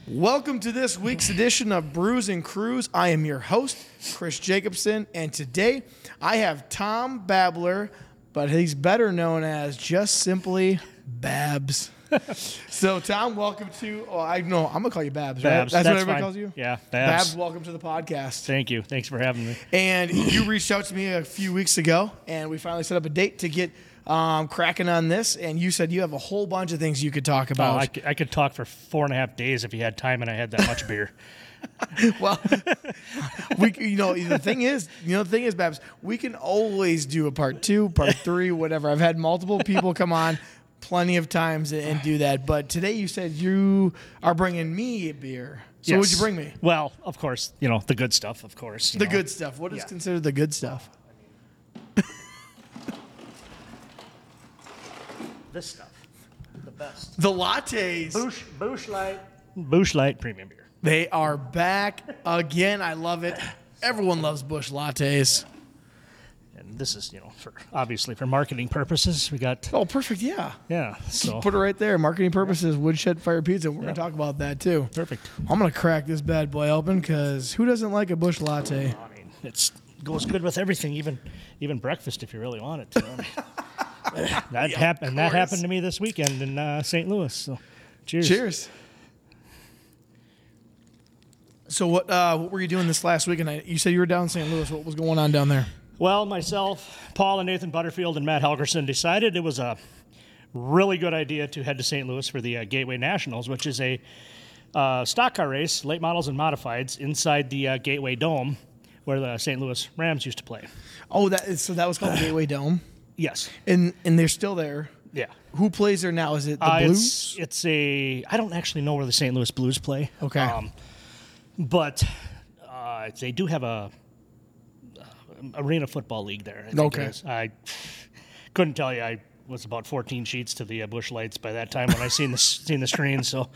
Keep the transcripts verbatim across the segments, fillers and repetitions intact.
Welcome to this week's edition of Brews and Crews. I am your host, Chris Jacobson, and today I have Tom Babler, but he's better known as just simply Babs. So, Tom, welcome to, oh, I know, I'm going to call you Babs, right? Babs, That's, that's what everybody fine. calls you? Yeah, Babs. Babs, welcome to the podcast. Thank you. Thanks for having me. And you reached out to me a few weeks ago, and we finally set up a date to get um, cracking on this, and you said you have a whole bunch of things you could talk Oh, about. I, could, I could talk for four and a half days if you had time and I had that much beer. Well, we, you know, the thing is, you know, the thing is, Babs, we can always do a part two, part three, whatever. I've had multiple people come on plenty of times and do that. But today you said you are bringing me a beer. So Yes. what'd you bring me? Well, of course, you know, the good stuff, of course. you The know. good stuff. What is Yeah. considered the good stuff? This stuff. The best. The lattes. Busch, Busch Light. Busch Light premium beer. They are back again. I love it. Everyone loves Busch lattes. And this is, you know, for obviously for marketing purposes. We got, Oh, perfect. Yeah. yeah, so Put it right there. Marketing purposes, Woodshed Fire Pizza. We're going to talk about that too. perfect. I'm going to crack this bad boy open because who doesn't like a Busch latte? I mean, it's goes good with everything, even even breakfast if you really want it to. I mean, that happened. That course. happened to me this weekend in uh, Saint Louis. So, cheers. Cheers. So what uh, what were you doing this last weekend? I- You said you were down in Saint Louis. What was going on down there? Well, myself, Paul, and Nathan Butterfield and Matt Helgerson decided it was a really good idea to head to Saint Louis for the uh, Gateway Nationals, which is a uh, stock car race, late models and modifieds, inside the uh, Gateway Dome, where the Saint Louis Rams used to play. Oh, that is, so that was called Gateway Dome, Yes. and and they're still there. Yeah. Who plays there now? Is it the Uh, Blues? it's, it's a. I don't actually know where the Saint Louis Blues play. Okay. Um, but uh, they do have a, uh arena football league there. I think Okay. It is. I couldn't tell you. I was about fourteen sheets to the uh, Busch Lights by that time when I seen the seen the screen. So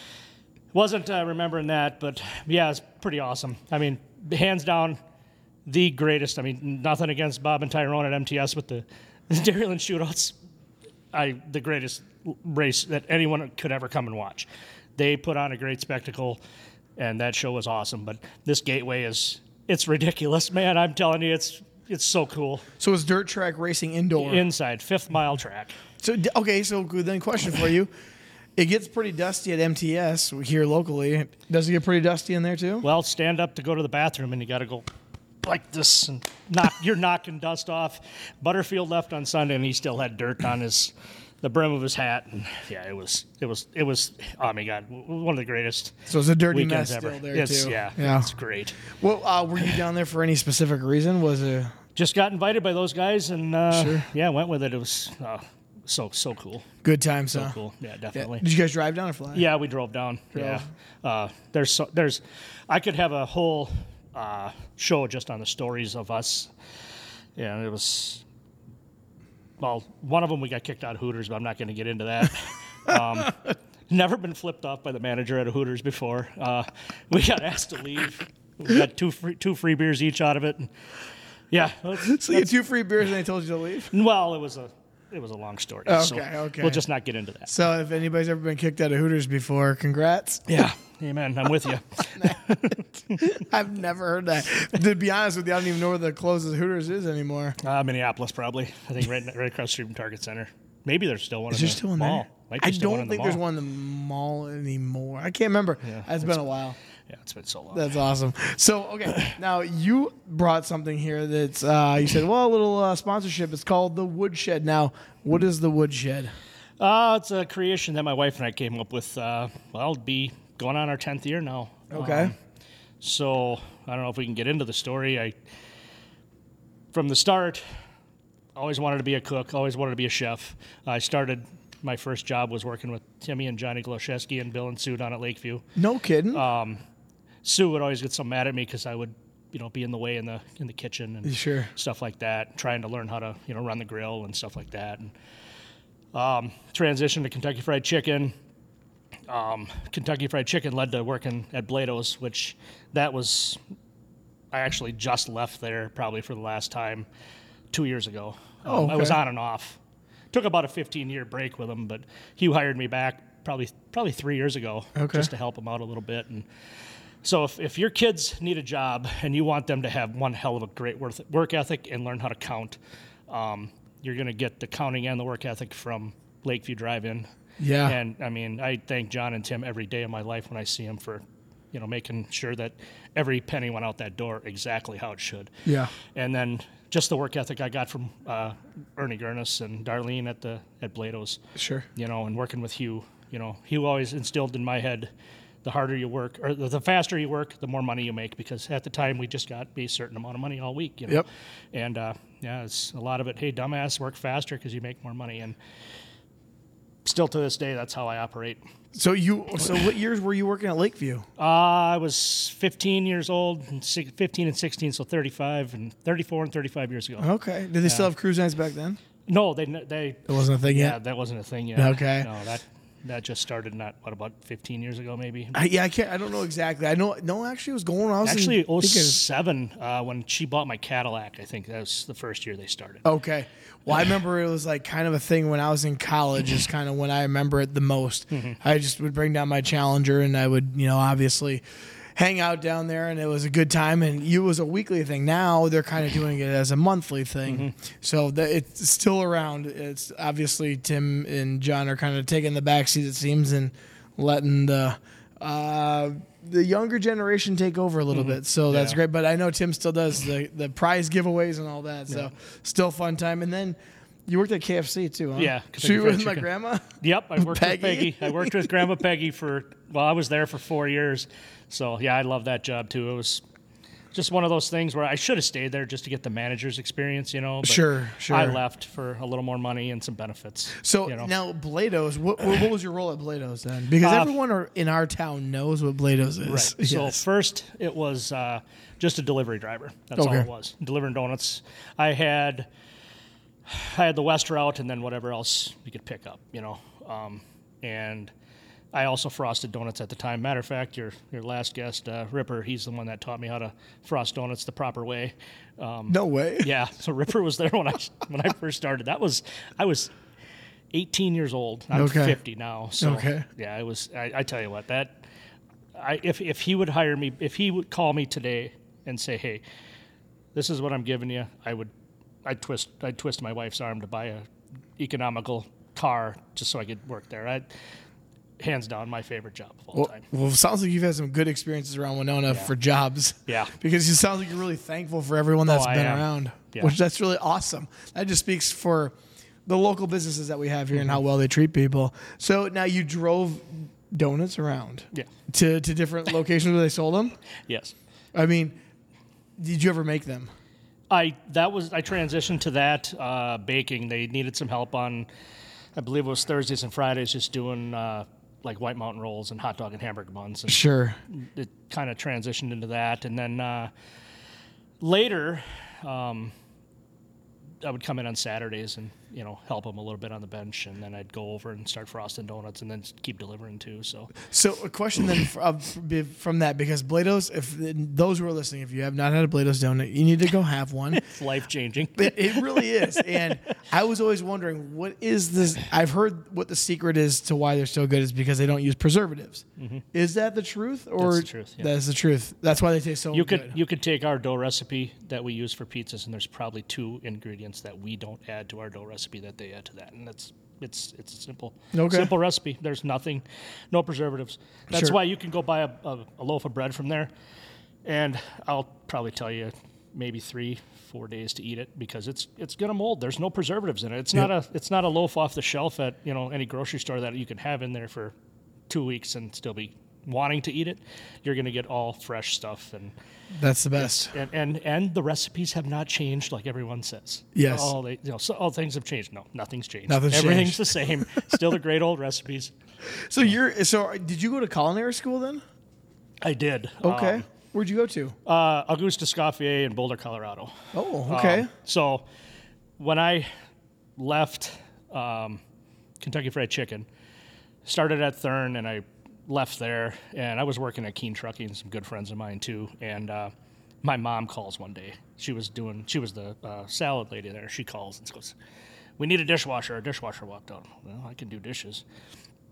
wasn't uh, remembering that, but yeah, it's pretty awesome. I mean, hands down, the greatest. I mean, nothing against Bob and Tyrone at M T S with the, the Dairyland shootouts. I the greatest race that anyone could ever come and watch. They put on a great spectacle, and that show was awesome. But this Gateway is it's ridiculous, man. I'm telling you, it's it's so cool. So it's dirt track racing indoor. Inside, fifth mile track. So d- okay, so good then. Question for you: it gets pretty dusty at M T S here locally. Does it get pretty dusty in there too? Well, stand up to go to the bathroom, and you got to go like this, and knock. You're knocking dust off. Butterfield left on Sunday, and he still had dirt on his the brim of his hat, and yeah, it was it was it was. Oh my God, one of the greatest. So it's a dirty weekends mess ever. still there it's, too. Yeah, yeah. it's great. Well, uh, were you down there for any specific reason? Was it? Just got invited by those guys, and uh, Sure. yeah, went with it. It was uh, so so cool, Good times, so huh? cool. Yeah, Yeah. definitely. Did you guys drive down or fly? Yeah, we drove down. Drove. Yeah, uh, there's so, there's, I could have a whole uh, show just on the stories of us. Yeah, it was. Well, one of them we got kicked out of Hooters, but I'm not going to get into that. um, never been flipped off by the manager at a Hooters before. Uh, we got asked to leave. We got two free, two free beers each out of it. And yeah. that's- So you had two free beers and they told you to leave? Well, it was a it was a long story. Okay, so okay. We'll just not get into that. So if anybody's ever been kicked out of Hooters before, congrats. Yeah. Amen. I'm with you. I've never heard that. To be honest with you, I don't even know where the closest Hooters is anymore. Uh, Minneapolis, probably. I think right right across the street from Target Center. Maybe there's still one Is in there the still in mall. there? Might be I still one don't in the think there's mall. one in the mall anymore. I can't remember. Yeah, it's been a while. Yeah, it's been so long. That's awesome. So, okay, now you brought something here that's, uh, you said, well, a little uh, sponsorship. It's called the Woodshed. Now, what is the Woodshed? Uh, it's a creation that my wife and I came up with. Uh, well, it'd be going on our tenth year now. Okay. Um, so I don't know if we can get into the story. I, from the start, always wanted to be a cook. Always wanted to be a chef. I started. My first job was working with Timmy and Johnny Goloszewski and Bill and Sue down at Lakeview. No kidding. Um, Sue would always get so mad at me because I would, you know, be in the way in the in the kitchen and Sure. stuff like that, trying to learn how to, you know, run the grill and stuff like that. And um, transitioned to Kentucky Fried Chicken. Um, Kentucky Fried Chicken led to working at Blado's, which that was, I actually just left there probably for the last time two years ago. Um, Oh, I was okay. on and off. Took about a fifteen-year break with him, but he hired me back probably probably three years ago, Okay. just to help them out a little bit. And so if, if your kids need a job and you want them to have one hell of a great work work ethic and learn how to count, um, you're going to get the counting and the work ethic from Lakeview Drive-In. Yeah. And I mean, I thank John and Tim every day of my life when I see them for, you know, making sure that every penny went out that door exactly how it should. Yeah. And then just the work ethic I got from uh, Ernie Gurnis and Darlene at the at Blado's. Sure. You know, and working with Hugh. You know, Hugh always instilled in my head, the harder you work, or the the faster you work, the more money you make. Because at the time, we just got a certain amount of money all week. You know? Yep. And uh, yeah, it's a lot of it. Hey, dumbass, work faster because you make more money. And still to this day, that's how I operate. So you, so what years were you working at Lakeview? Uh, I was fifteen years old, and six, fifteen and sixteen, so thirty-five and thirty-four and thirty-five years ago. Okay. Did they still have cruise nights back then? No, they they It wasn't a thing yeah, yet. that wasn't a thing yet. Okay. No, that that just started not what about fifteen years ago maybe. I, yeah, I can't. I don't know exactly. I know. No, actually, it was going. I was Actually, in, thinking- oh seven uh, when she bought my Cadillac. I think that was the first year they started. Okay. Well, I remember it was like kind of a thing when I was in college. Is kind of when I remember it the most. Mm-hmm. I just would bring down my Challenger, and I would, you know, obviously hang out down there, and it was a good time. And it was a weekly thing. Now they're kind of doing it as a monthly thing. Mm-hmm. So the, it's still around. It's obviously Tim and John are kind of taking the backseat, it seems, and letting the uh, the younger generation take over a little bit. So that's Yeah. great. But I know Tim still does the, the prize giveaways and all that. So Yeah. still fun time. And then you worked at K F C too, huh? Yeah, So Kentucky you were Fried with my Chicken. grandma? Yep, I worked Peggy? with Peggy. I worked with Grandma Peggy for well, I was there for four years. So yeah, I love that job too. It was just one of those things where I should have stayed there just to get the manager's experience, you know. But Sure, sure. I left for a little more money and some benefits. So you know. now Blado's, what, what was your role at Blado's then? Because Uh, everyone are, in our town knows what Blado's is. Right. So Yes. first, it was uh, just a delivery driver. That's all Okay. it was. Delivering donuts. I had I had the West route and then whatever else you could pick up, you know. Um, and I also frosted donuts at the time. Matter of fact, your your last guest, uh, Ripper, he's the one that taught me how to frost donuts the proper way. Um, No way. yeah. So Ripper was there when I when I first started. That was I was eighteen years old. I'm Okay. fifty now. So Okay. yeah, it was. I, I tell you what, that I if if he would hire me, if he would call me today and say, "Hey, this is what I'm giving you," I would. I'd twist. I'd twist my wife's arm to buy a economical car just so I could work there. I, hands down, my favorite job of all Well, time. well, it sounds like you've had some good experiences around Winona for jobs. Yeah. Because you sound like you're really thankful for everyone that's Oh, I been am. around, Yeah. which that's really awesome. That just speaks for the local businesses that we have here and Mm-hmm. how well they treat people. So now you drove donuts around Yeah. to, to different locations where they sold them. Yes. I mean, did you ever make them? I that was I transitioned to that uh, baking. They needed some help on, I believe it was Thursdays and Fridays, just doing uh, like White Mountain rolls and hot dog and hamburger buns. And Sure. it kind of transitioned into that, and then uh, later, um, I would come in on Saturdays and you know help them a little bit on the bench, and then I'd go over and start frosting donuts, and then keep delivering too. So So a question then f- uh, f- from that, because Blado's, if those who are listening, if you have not had a Blado's donut, you need to go have one. it's life changing. It, it really is. And I was always wondering, what is this? I've heard what the secret is to why they're so good is because they don't use preservatives. Is that the truth? Or That's the truth, yeah. That's the truth. That's why they taste so You good. could you could take our dough recipe that we use for pizzas, and there's probably two ingredients that we don't add to our dough recipe that they add to that, and that's it's it's a simple Okay. simple recipe. There's nothing, no preservatives. That's Sure. why you can go buy a, a, a loaf of bread from there, and I'll probably tell you maybe three four days to eat it because it's it's gonna mold. There's no preservatives in it. It's not a it's not a loaf off the shelf at you know any grocery store that you can have in there for two weeks and still be wanting to eat it. You're gonna get all fresh stuff and. That's the best. And, and and the recipes have not changed like everyone says. Yes. All they you know so all things have changed. No, nothing's changed. Nothing's Everything's changed. the same. Still the great old recipes. So you're so did you go to culinary school then? I did. Okay. Um, Where'd you go to? uh, Auguste Escoffier in Boulder, Colorado. Oh, okay. Um, so when I left um, Kentucky Fried Chicken, started at Thurn, and I left there, and I was working at Keene Trucking, some good friends of mine too. And uh, my mom calls one day. She was doing, she was the uh, salad lady there. She calls and goes, "We need a dishwasher." A dishwasher walked out. Well, I can do dishes.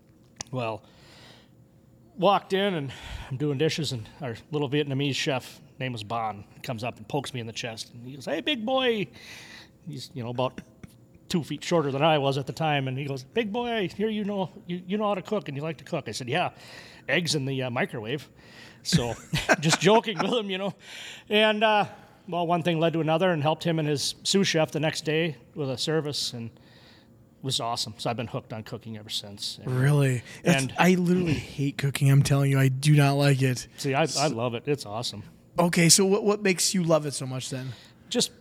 Well, walked in and I'm doing dishes, and our little Vietnamese chef, name was Bon, comes up and pokes me in the chest, and he goes, "Hey, big boy." He's, you know, about two feet shorter than I was at the time, and he goes, "Big boy, here you know you, you know how to cook, and you like to cook." I said, "Yeah, eggs in the uh, microwave." So just joking with him, you know. And, uh, well, one thing led to another, and helped him and his sous chef the next day with a service, and it was awesome. So I've been hooked on cooking ever since. And, Really? That's- And- I literally hate cooking. I'm telling you, I do not like it. see, I, I love it. It's awesome. Okay, so what what makes you love it so much then? Just,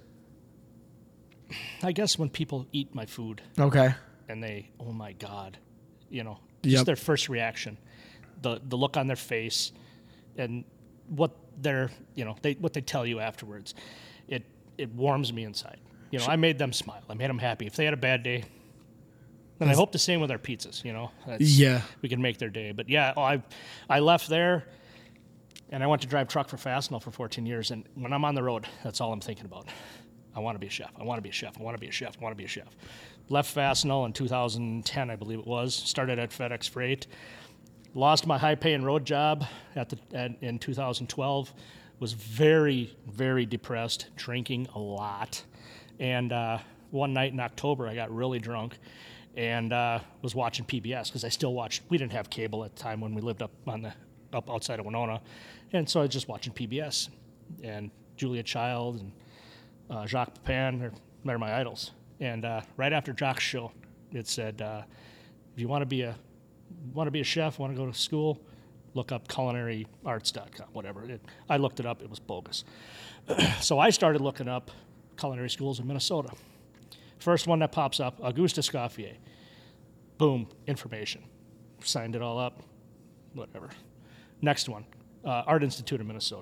I guess when people eat my food Okay. and they, oh my God, you know, Yep. just their first reaction, the the look on their face, and what they're, you know, they what they tell you afterwards, it it warms me inside. You know, I made them smile. I made them happy. If they had a bad day, and I hope the same with our pizzas. You know, That's, Yeah. we can make their day. But yeah, oh, I I left there, and I went to drive truck for Fastenal for fourteen years. And when I'm on the road, that's all I'm thinking about. I want to be a chef. I want to be a chef. I want to be a chef. I want to be a chef. Left Fastenal in two thousand ten, I believe it was. Started at FedEx Freight. Lost my high-paying road job at the at, in two thousand twelve. Was very, very depressed, drinking a lot. And uh, one night in October, I got really drunk and uh, was watching P B S because I still watched. We didn't have cable at the time when we lived up on the up outside of Winona, and so I was just watching P B S. And Julia Child and uh, Jacques Pepin, they're, they're my idols. And uh, right after Jacques' show, it said, uh, "If you want to be a want to be a chef, want to go to school, look up culinary arts dot com, whatever." It, I looked it up; it was bogus. So I started looking up culinary schools in Minnesota. First one that pops up, Auguste Escoffier. Boom, information. Signed it all up, whatever. Next one, uh, Art Institute of Minnesota.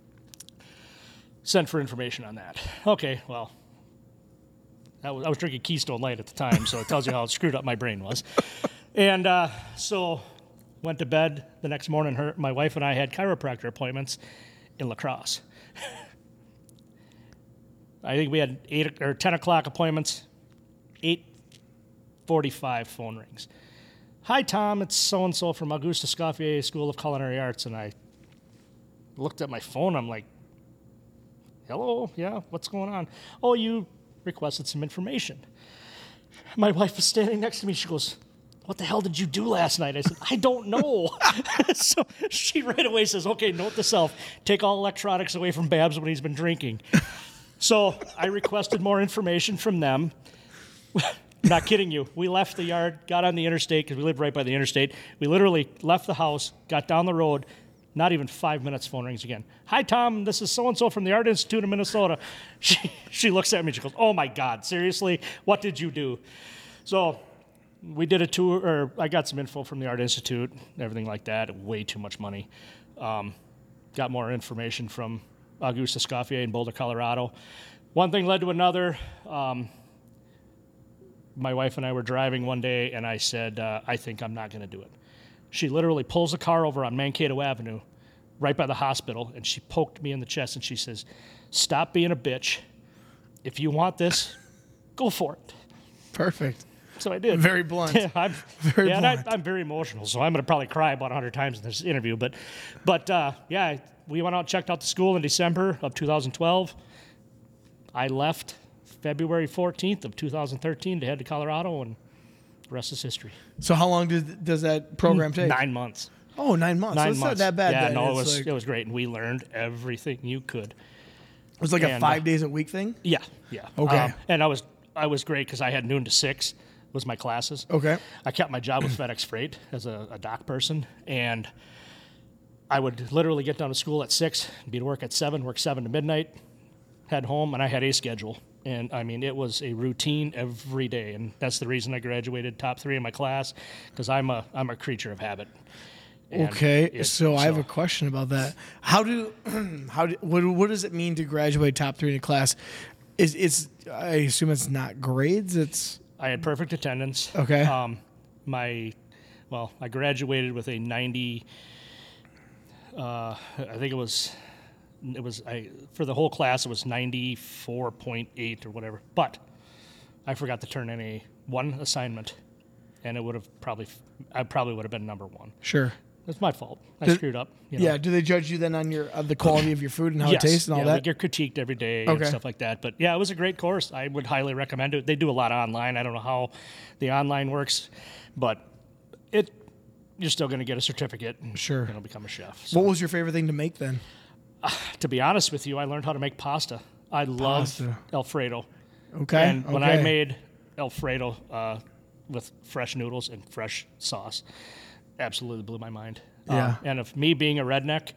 Sent for information on that. Okay, well, I was, I was drinking Keystone Light at the time, so it tells you how screwed up my brain was. And uh, so went to bed the next morning. Her, my wife and I had chiropractor appointments in La Crosse. I think we had eight or ten o'clock appointments. eight forty-five phone rings. "Hi, Tom. It's so and so from Auguste Escoffier School of Culinary Arts." And I looked at my phone. I'm like, "Hello, yeah, what's going on?" "Oh, you requested some information." My wife was standing next to me. She goes, "What the hell did you do last night?" I said, "I don't know." So she right away says, "Okay, note to self: take all electronics away from Babs when he's been drinking." So I requested more information from them. Not kidding you. We left the yard, got on the interstate, because we lived right by the interstate. We literally left the house, got down the road, not even five minutes, phone rings again. "Hi, Tom. This is so-and-so from the Art Institute of Minnesota." She, she looks at me, she goes, "Oh, my God, seriously? What did you do?" So we did a tour, or I got some info from the Art Institute, everything like that, way too much money. Um, got more information from Auguste Escoffier in Boulder, Colorado. One thing led to another. Um, my wife and I were driving one day, and I said, uh, "I think I'm not going to do it." She literally pulls the car over on Mankato Avenue, right by the hospital, and she poked me in the chest, and she says, "Stop being a bitch. If you want this, go for it." Perfect. So I did. Very blunt. Yeah, I'm, Very yeah, and I, blunt. I'm very emotional, so I'm going to probably cry about a hundred times in this interview. But, but uh, yeah, we went out and checked out the school in December of two thousand twelve. I left February fourteenth of two thousand thirteen to head to Colorado, and the rest is history. So how long did, does that program take? Nine months. Oh, nine months. Nine so it's months. not that bad. Yeah, then. no, it It's was like, it was great, and we learned everything you could. it was like a and, five uh, days a week thing. Yeah, yeah. Okay. Um, and I was I was great because I had noon to six was my classes. Okay. I kept my job with FedEx Freight as a, a dock person, and I would literally get down to school at six, be to work at seven, work seven to midnight, head home, and I had a schedule. And I mean, it was a routine every day, and that's the reason I graduated top three in my class, because I'm a I'm a creature of habit. And Okay, it- so I have a question about that. How do, how do, what, what does it mean to graduate top three in a class? Is it's I assume it's not grades. It's I had perfect attendance. Okay. Um, my, well, I graduated with a ninety. Uh, I think it was, it was I for the whole class it was ninety-four point eight or whatever. But I forgot to turn in a one assignment and it would have probably, I probably would have been number one. Sure. It's my fault. I Did- screwed up. You know? Yeah. Do they judge you then on your uh, the quality of your food and how Yes. it tastes and all yeah, that? Like you're critiqued every day Okay. and stuff like that. But yeah, it was a great course. I would highly recommend it. They do a lot online. I don't know how the online works, but it you're still going to get a certificate and Sure. you know, become a chef. So, What was your favorite thing to make then? to be honest with you, I learned how to make pasta. I love Pasta. Alfredo. Okay. And when I okay. made Alfredo uh, with fresh noodles and fresh sauce, absolutely blew my mind. Yeah. Um, and of me being a redneck,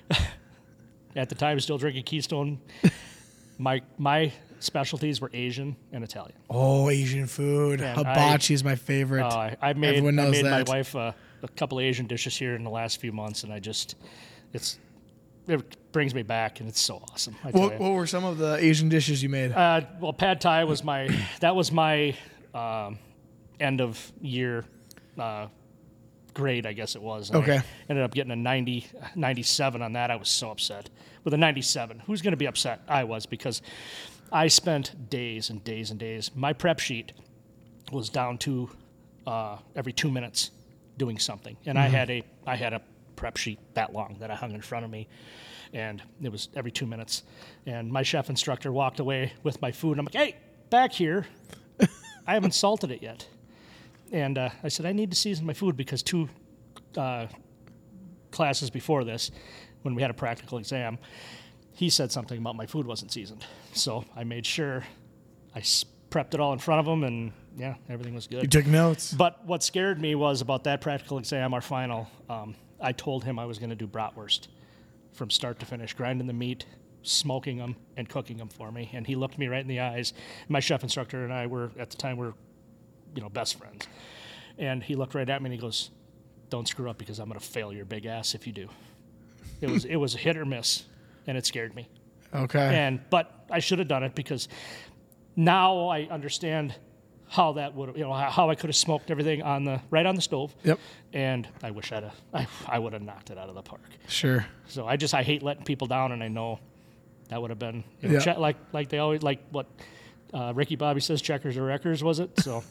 at the time still drinking Keystone, my my specialties were Asian and Italian. Oh, Asian food. And Hibachi is my favorite. Uh, I, I made, Everyone I knows made my that. wife uh, a couple of Asian dishes here in the last few months, and I just, it's, it brings me back, and it's so awesome. I tell What, you. what were some of the Asian dishes you made? Uh, well, pad thai was my that was my um, end of year uh, grade, I guess it was. And Okay. I ended up getting a ninety, ninety-seven on that. I was so upset with a ninety-seven. Who's going to be upset? I was, because I spent days and days and days. My prep sheet was down to uh, every two minutes doing something, and I had a I had a prep sheet that long that I hung in front of me, and it was every two minutes. And my chef instructor walked away with my food, and I'm like, "Hey, back here! I haven't salted it yet." And uh, I said, "I need to season my food because two uh, classes before this, when we had a practical exam, he said something about my food wasn't seasoned." So I made sure I s- prepped it all in front of him, and yeah, everything was good. You took notes. But what scared me was about that practical exam, our final, um, I told him I was going to do bratwurst from start to finish, grinding the meat, smoking them, and cooking them for me. And he looked me right in the eyes. My chef instructor and I were, at the time, were, you know, best friends. And he looked right at me and he goes, "Don't screw up because I'm going to fail your big ass if you do." It was, it was a hit or miss, and it scared me. Okay. And but I should have done it because now I understand how that would, you know, how, how I could have smoked everything on the right on the stove. Yep. And I wish I'd have, I, I would have knocked it out of the park. Sure. So I just I hate letting people down, and I know that would have been, you know, Yeah. che- like like they always like what uh, Ricky Bobby says, checkers or wreckers, was it? So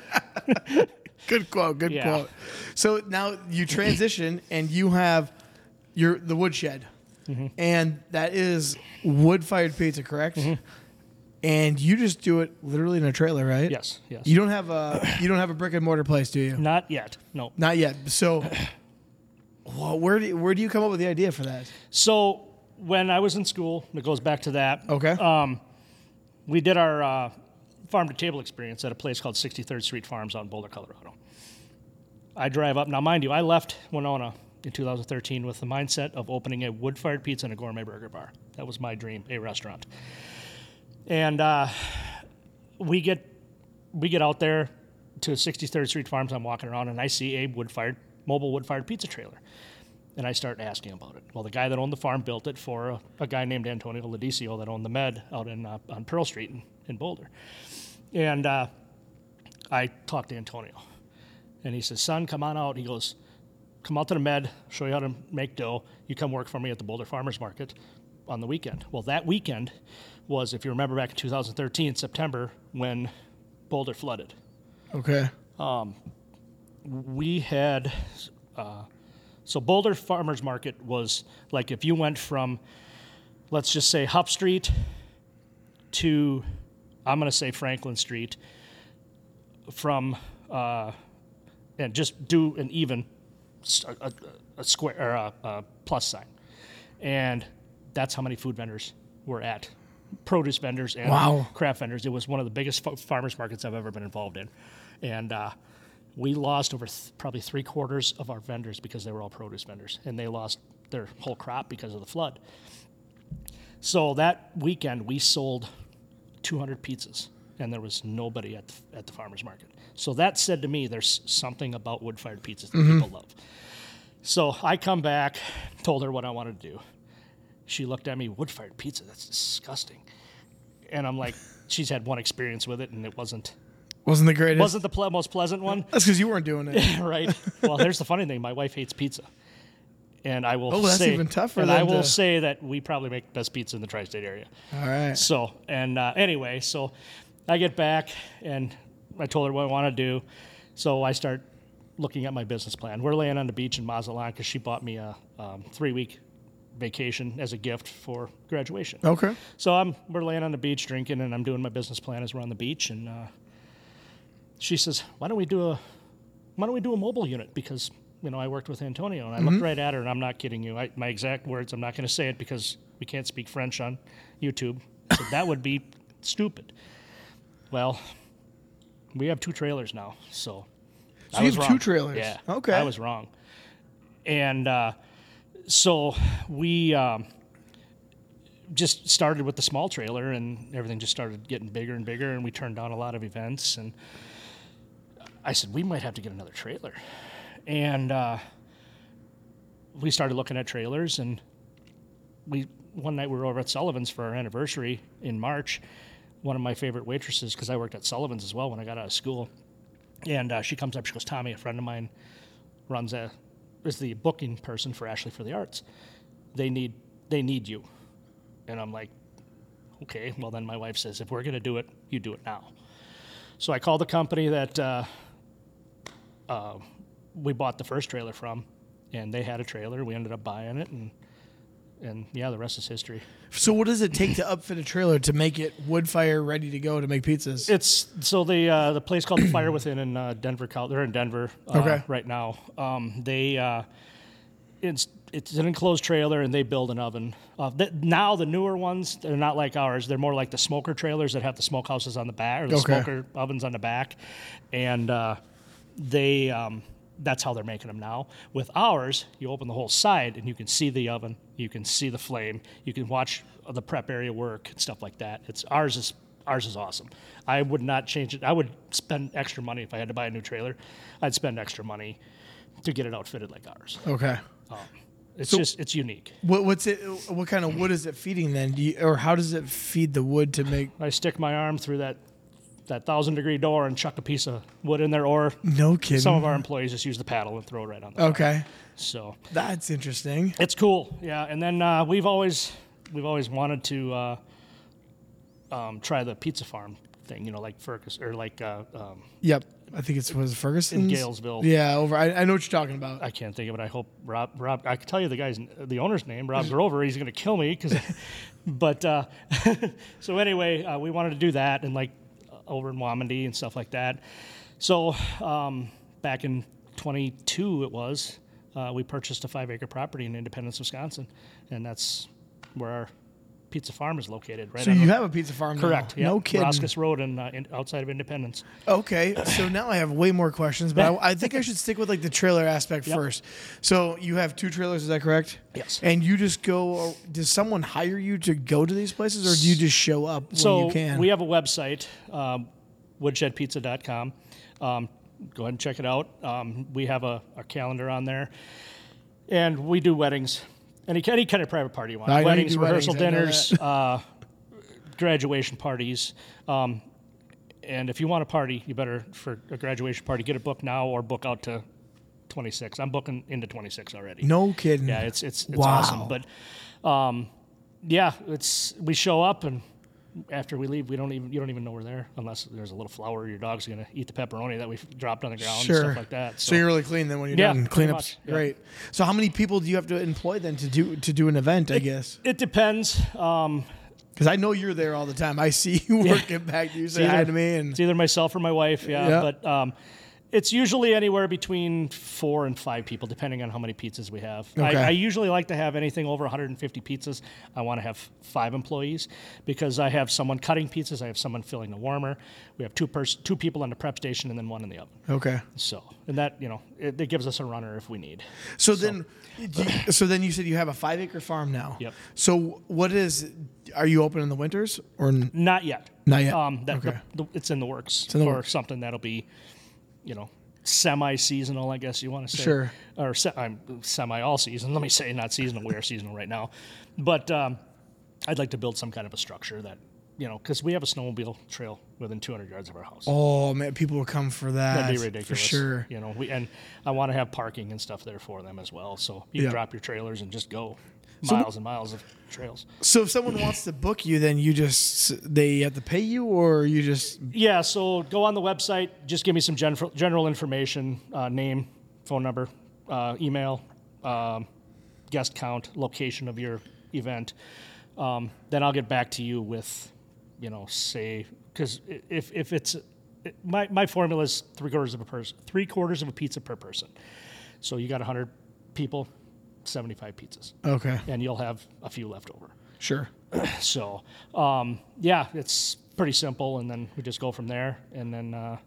Good quote. Good Yeah. quote. So now you transition and you have your the woodshed, Mm-hmm. and that is wood-fired pizza, correct? And you just do it literally in a trailer, right? yes, yes. You don't have a you don't have a brick and mortar place, do you? Not yet, no. Not yet. So, well, where do you, where do you come up with the idea for that? So when I was in school, it goes back to that. Okay. Um, we did our uh, farm to table experience at a place called sixty-third Street Farms out in Boulder, Colorado. I drive up. Now, mind you, I left Winona in two thousand thirteen with the mindset of opening a wood-fired pizza and a gourmet burger bar. That was my dream, a restaurant. And uh, we get we get out there to sixty-third Street Farms. I'm walking around, and I see a wood-fired, mobile wood-fired pizza trailer. And I start asking about it. Well, the guy that owned the farm built it for a, a guy named Antonio Ladicio that owned the Med out in uh, on Pearl Street in, in Boulder. And uh, I talked to Antonio, and he says, "Son, come on out." He goes, "Come out to the Med, show you how to make dough. You come work for me at the Boulder Farmers Market on the weekend." Well, that weekend was, if you remember back in two thousand thirteen, September, when Boulder flooded. Okay. We had, uh, so Boulder Farmers Market was like if you went from, let's just say Hupp Street to, I'm going to say Franklin Street, from, uh, and just do an even, s- a, a- a square, or a, a plus sign. And that's how many food vendors were at. Produce vendors and Wow. craft vendors. It was one of the biggest fa- farmers markets I've ever been involved in. And uh, we lost over th- probably three quarters of our vendors because they were all produce vendors. And they lost their whole crop because of the flood. So that weekend, we sold two hundred pizzas, and there was nobody at the, at the farmer's market. So that said to me, there's something about wood-fired pizzas that people love. So I come back, told her what I wanted to do. She looked at me, "Wood-fired pizza, that's disgusting." And I'm like, she's had one experience with it, and it wasn't Wasn't the greatest? wasn't the ple- most pleasant one. That's because you weren't doing it. Right. Well, here's the funny thing. My wife hates pizza. And I will Oh, that's say, even tougher and than I will to- say that we probably make the best pizza in the tri-state area. All right. So, and uh, anyway, so I get back, and I told her what I want to do. So I start looking at my business plan. We're laying on the beach in Mazatlan because she bought me a um, three-week vacation as a gift for graduation. Okay. So I'm we're laying on the beach drinking, and I'm doing my business plan as we're on the beach. And uh, she says, "Why don't we do a Why don't we do a mobile unit?" Because you know I worked with Antonio, and I mm-hmm. looked right at her, and I'm not kidding you. I, my exact words. I'm not going to say it because we can't speak French on YouTube. So that would be stupid. Well, we have two trailers now, so. So I you was have wrong. two trailers. Yeah. Okay. I was wrong. And uh, so we um, just started with the small trailer, and everything just started getting bigger and bigger, and we turned down a lot of events. And I said, we might have to get another trailer. And uh, we started looking at trailers, and we one night we were over at Sullivan's for our anniversary in March. One of my favorite waitresses, because I worked at Sullivan's as well when I got out of school. And uh, she comes up, she goes, Tommy, a friend of mine runs a, is the booking person for Ashley for the Arts. They need, they need you. And I'm like, okay. Well, then my wife says, if we're going to do it, you do it now. So I called the company that uh, uh, we bought the first trailer from, and they had a trailer. We ended up buying it, and and yeah, the rest is history. So what does it take to upfit a trailer to make it wood fire ready to go to make pizzas? It's so the uh, the place called the Fire Within in uh, Denver, Cal- they're in Denver uh, okay. right now. Um, they uh, it's it's an enclosed trailer, and they build an oven. Uh, th- now the newer ones, they're not like ours. They're more like the smoker trailers that have the smokehouses on the back, or the okay. smoker ovens on the back, and uh, they. Um, That's how they're making them now. With ours, you open the whole side, and you can see the oven, you can see the flame, you can watch the prep area work and stuff like that. It's ours is ours is awesome. I would not change it. I would spend extra money if I had to buy a new trailer. I'd spend extra money to get it outfitted like ours. Okay. Um, it's So- just it's unique. What, what's it? What kind of wood is it feeding then? Do you, or how does it feed the wood to make? I stick my arm through that that thousand degree door and chuck a piece of wood in there, or No kidding. some of our employees just use the paddle and throw it right on the fire. Okay. So That's interesting. it's cool, yeah. And then uh, we've always we've always wanted to uh, um, try the pizza farm thing, you know, like Fergus or like uh, um, Yep. I think it was Ferguson. in Galesville. Yeah, over. I, I know what you're talking about. I can't think of it. I hope Rob. Rob. I can tell you the guy's the owner's name, Rob Grover. He's going to kill me because. But uh, so anyway, uh, we wanted to do that and like over in Wamandee and stuff like that. So um, back in twenty-two, it was uh, we purchased a five-acre property in Independence, Wisconsin, and that's where our pizza farm is located. Right. So on you the- have a pizza farm correct. now? Yeah. No kidding. Roscus Road and uh, in, outside of Independence. Okay, so now I have way more questions, but I, I think I should stick with like the trailer aspect Yep. first. So you have two trailers, is that correct? Yes. And you just go. Does someone hire you to go to these places, or do you just show up when So you can? we have a website, um, woodshed pizza dot com. Um, go ahead and check it out. Um, we have a, a calendar on there, and we do weddings, any any kind of private party you want. I know you Weddings, do rehearsal weddings, I know dinners, uh, graduation parties. Um, and if you want a party, you better for a graduation party get a book now or book out to twenty-six. I'm booking into twenty-six already. no kidding. Yeah, it's it's, it's Wow. awesome. But um, yeah, it's we show up, and after we leave, we don't even you don't even know we're there unless there's a little flour. Your dog's gonna eat the pepperoni that we've dropped on the ground Sure. and stuff like that. So, you're really clean then when you're Yeah, done. pretty Cleanup's much, yeah. great. So how many people do you have to employ then to do to do an event? I guess It depends. Um, because I know you're there all the time. I see you working back. You say hi either- to me, and it's either myself or my wife. Yeah, Yeah. but um, it's usually anywhere between four and five people, depending on how many pizzas we have. Okay. I, I usually like to have anything over one hundred fifty pizzas. I want to have five employees because I have someone cutting pizzas. I have someone filling the warmer. We have two pers- two people on the prep station and then one in the oven. okay. So, and that, you know, it, it gives us a runner if we need. So, then, do you, so then you said you have a five acre farm now. Yep. So what is? Are you open in the winters or n- Not yet. Not yet. Um, that, Okay. the, the, it's in the works in the for works. something that'll be, you know, semi-seasonal, I guess you want to say. Sure. Or se- I'm semi all season. Let me say not seasonal. We are seasonal right now, but um, I'd like to build some kind of a structure that, you know, because we have a snowmobile trail within two hundred yards of our house. Oh man, people will come for that. That'd be ridiculous. for sure. You know, we and I want to have parking and stuff there for them as well. So you Yeah. can drop your trailers and just go. miles and miles of trails. So if someone wants to book you, then you just they have to pay you, or you just Yeah, so go on the website. Just give me some general general information: uh, name, phone number, uh, email, um, guest count, location of your event. Um, then I'll get back to you with, you know, say because if if it's my my formula is three quarters of a person, three quarters of a pizza per person. So you got a hundred people, seventy-five pizzas. Okay. And you'll have a few left over. Sure. So, um, yeah, it's pretty simple, and then we just go from there, and then uh,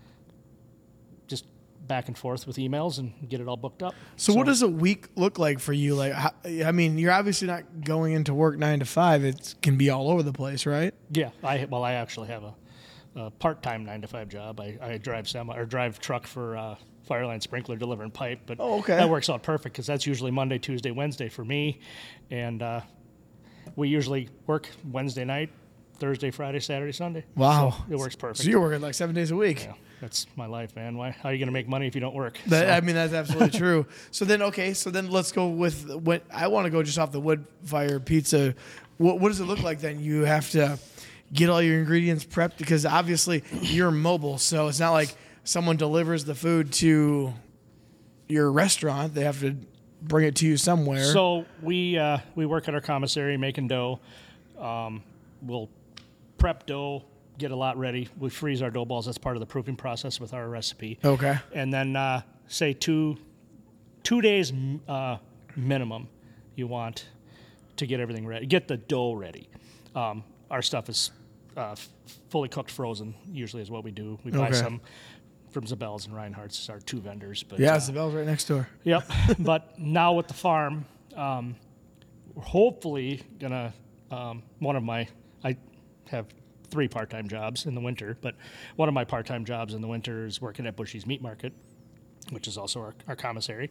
just back and forth with emails and get it all booked up. So, so what does a week look like for you? Like, how, I mean, you're obviously not going into work nine to five. It can be all over the place, right? Yeah. I well, I actually have a, a part-time nine to five job. I, I drive semi or drive truck for. Uh, Fireline Sprinkler delivering pipe, but oh, okay. that works out perfect because that's usually Monday, Tuesday, Wednesday for me, and uh, we usually work Wednesday night, Thursday, Friday, Saturday, Sunday. Wow, so it works perfect. So you're working like seven days a week. Yeah, that's my life, man. Why? How are you going to make money if you don't work? That, so. I mean, that's absolutely true. So then, okay, so then let's go with what I want to go just off the wood fire pizza. What, what does it look like then? You have to get all your ingredients prepped because obviously you're mobile, so it's not like someone delivers the food to your restaurant. They have to bring it to you somewhere. So we uh, we work at our commissary making dough. Um, we'll prep dough, get a lot ready. We freeze our dough balls. That's part of the proofing process with our recipe. Okay. And then uh, say two two days uh, minimum you want to get everything ready. Get the dough ready. Um, our stuff is uh, f- fully cooked frozen usually is what we do. We buy Okay. some from Zabel's and Reinhardt's, our two vendors. But Yeah, uh, Zabel's right next door. Yep. But now with the farm, um, we're hopefully gonna um, one of my I have three part-time jobs in the winter, but one of my part-time jobs in the winter is working at Bushy's Meat Market, which is also our, our commissary,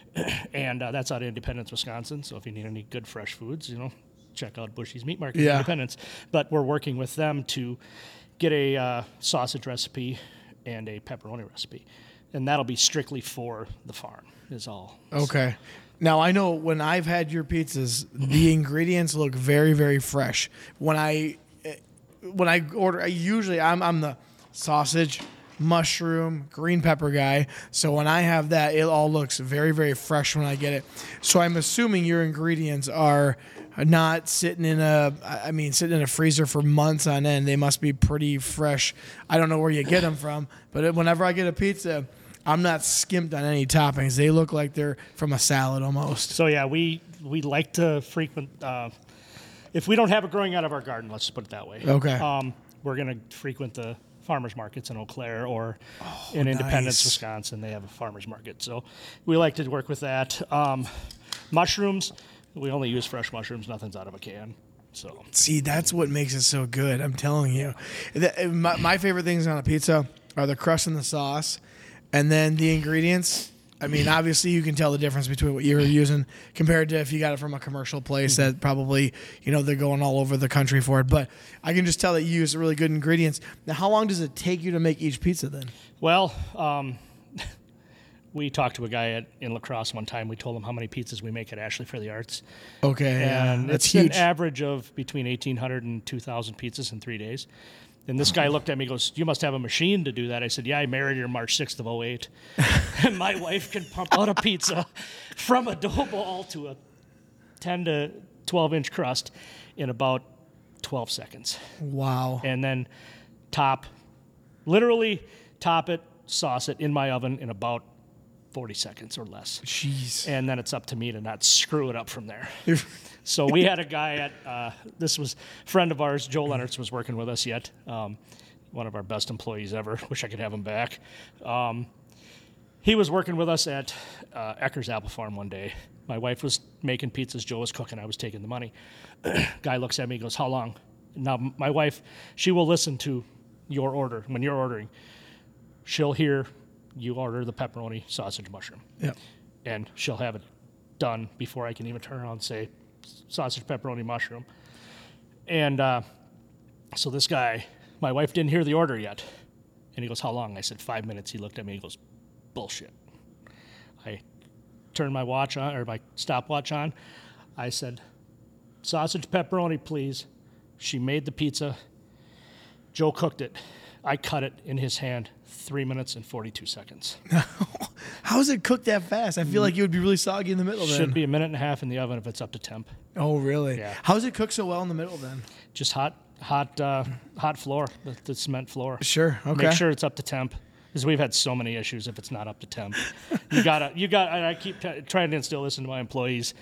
and uh, that's out of Independence, Wisconsin. So if you need any good fresh foods, you know, check out Bushy's Meat Market in Yeah. Independence. But we're working with them to get a uh, sausage recipe and a pepperoni recipe, and that'll be strictly for the farm is all. Okay. Now, I know when I've had your pizzas, the ingredients look very, very fresh. When I when I order, I usually I'm I'm the sausage, mushroom, green pepper guy. So when I have that, it all looks very, very fresh when I get it. So I'm assuming your ingredients are not sitting in a, I mean, sitting in a freezer for months on end. They must be pretty fresh. I don't know where you get them from, but whenever I get a pizza, I'm not skimped on any toppings. They look like they're from a salad almost. So yeah, we we like to frequent. Uh, if we don't have it growing out of our garden, let's just put it that way. Okay. Um, we're gonna frequent the farmers markets in Eau Claire or Oh, in Independence, nice. Wisconsin. They have a farmers market, so we like to work with that. Um, mushrooms, we only use fresh mushrooms. Nothing's out of a can. So See, that's what makes it so good. I'm telling you. The- My, my favorite things on a pizza are the crust and the sauce, and then the ingredients. I mean, obviously, you can tell the difference between what you're using compared to if you got it from a commercial place that probably, you know, they're going all over the country for it. But I can just tell that you use really good ingredients. Now, how long does it take you to make each pizza then? well. Um, We talked to a guy at, in La Crosse one time. We told him how many pizzas we make at Ashley for the Arts. Okay, yeah, And that's it's huge. an average of between eighteen hundred and two thousand pizzas in three days. And this guy looked at me and goes, you must have a machine to do that. I said, yeah, I married her March sixth of oh eight. And my wife can pump out a pizza from a dough ball to a ten to twelve inch crust in about twelve seconds. Wow. And then top, literally top it, sauce it in my oven in about forty seconds or less. Jeez. And then it's up to me to not screw it up from there. So we had a guy at, uh, this was a friend of ours, Joe Leonards was working with us yet. Um, one of our best employees ever. Wish I could have him back. Um, he was working with us at uh, Ecker's Apple Farm one day. My wife was making pizzas, Joe was cooking, I was taking the money. Guy looks at me and goes, how long? Now, my wife, she will listen to your order when you're ordering. She'll hear you order the pepperoni, sausage, mushroom. Yep. And she'll have it done before I can even turn around and say sausage, pepperoni, mushroom. And uh, so this guy, my wife didn't hear the order yet. And he goes, how long? I said, five minutes. He looked at me, he goes, bullshit. I turned my watch on, or my stopwatch on. I said, sausage pepperoni, please. She made the pizza. Joe cooked it. I cut it in his hand, three minutes and forty-two seconds. How is it cooked that fast? I feel like it would be really soggy in the middle then. Should be a minute and a half in the oven if it's up to temp. Oh, really? Yeah. How is it cooked so well in the middle then? Just hot, hot, uh, hot floor, the, the cement floor. Sure. Okay. Make sure it's up to temp, because we've had so many issues if it's not up to temp. You gotta, you got. I keep t- trying to instill this into my employees.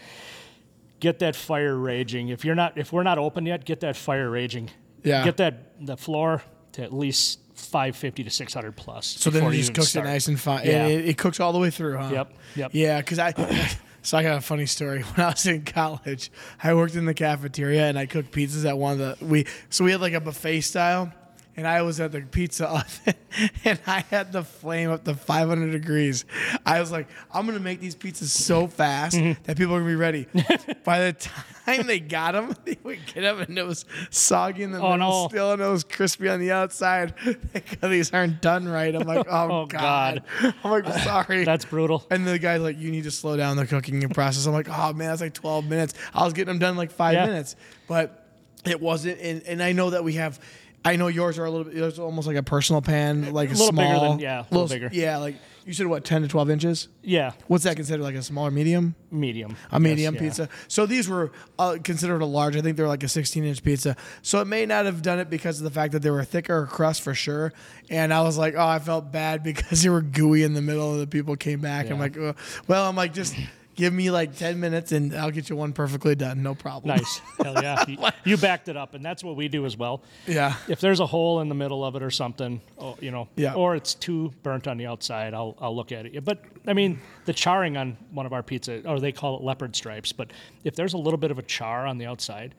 Get that fire raging. If you're not, if we're not open yet, get that fire raging. Yeah. Get that the floor to at least five fifty to six hundred plus. So then it just cooks start. it nice and fine. Yeah. It, it cooks all the way through, huh? Yep. Yep. Yeah, because I. So I got a funny story. When I was in college, I worked in the cafeteria and I cooked pizzas at one of the we. So we had like a buffet style, and I was at the pizza oven, and I had the flame up to five hundred degrees. I was like, I'm gonna make these pizzas so fast Mm-hmm. that people are gonna be ready. By the time they got them, they would get them, and it was soggy in the Oh, middle no. still, and it was crispy on the outside. These aren't done right. I'm like, oh, Oh, god. God. I'm like, sorry. That's brutal. And the guy's like, you need to slow down the cooking process. I'm like, oh man, that's like twelve minutes. I was getting them done in like five Yeah. minutes, but it wasn't. And, and I know that we have, I know yours are a little bit, yours are almost like a personal pan, like a, A little bigger small. than- yeah, a little bigger. Yeah, like you said, what, ten to twelve inches? Yeah, What's that considered, like a smaller medium? medium. A medium Yes, yeah. pizza. So these were uh, considered a large. I think they're like a sixteen inch pizza. So it may not have done it because of the fact that they were thicker crust for sure. And I was like, oh, I felt bad because they were gooey in the middle and the people came back. I'm Yeah. like, oh. Well, I'm like, just give me like ten minutes and I'll get you one perfectly done. No problem. Nice. Hell yeah. You, you backed it up, and that's what we do as well. Yeah. If there's a hole in the middle of it or something, oh, you know, Yeah. or it's too burnt on the outside, I'll I'll look at it. But I mean, the charring on one of our pizza, or they call it leopard stripes, but if there's a little bit of a char on the outside,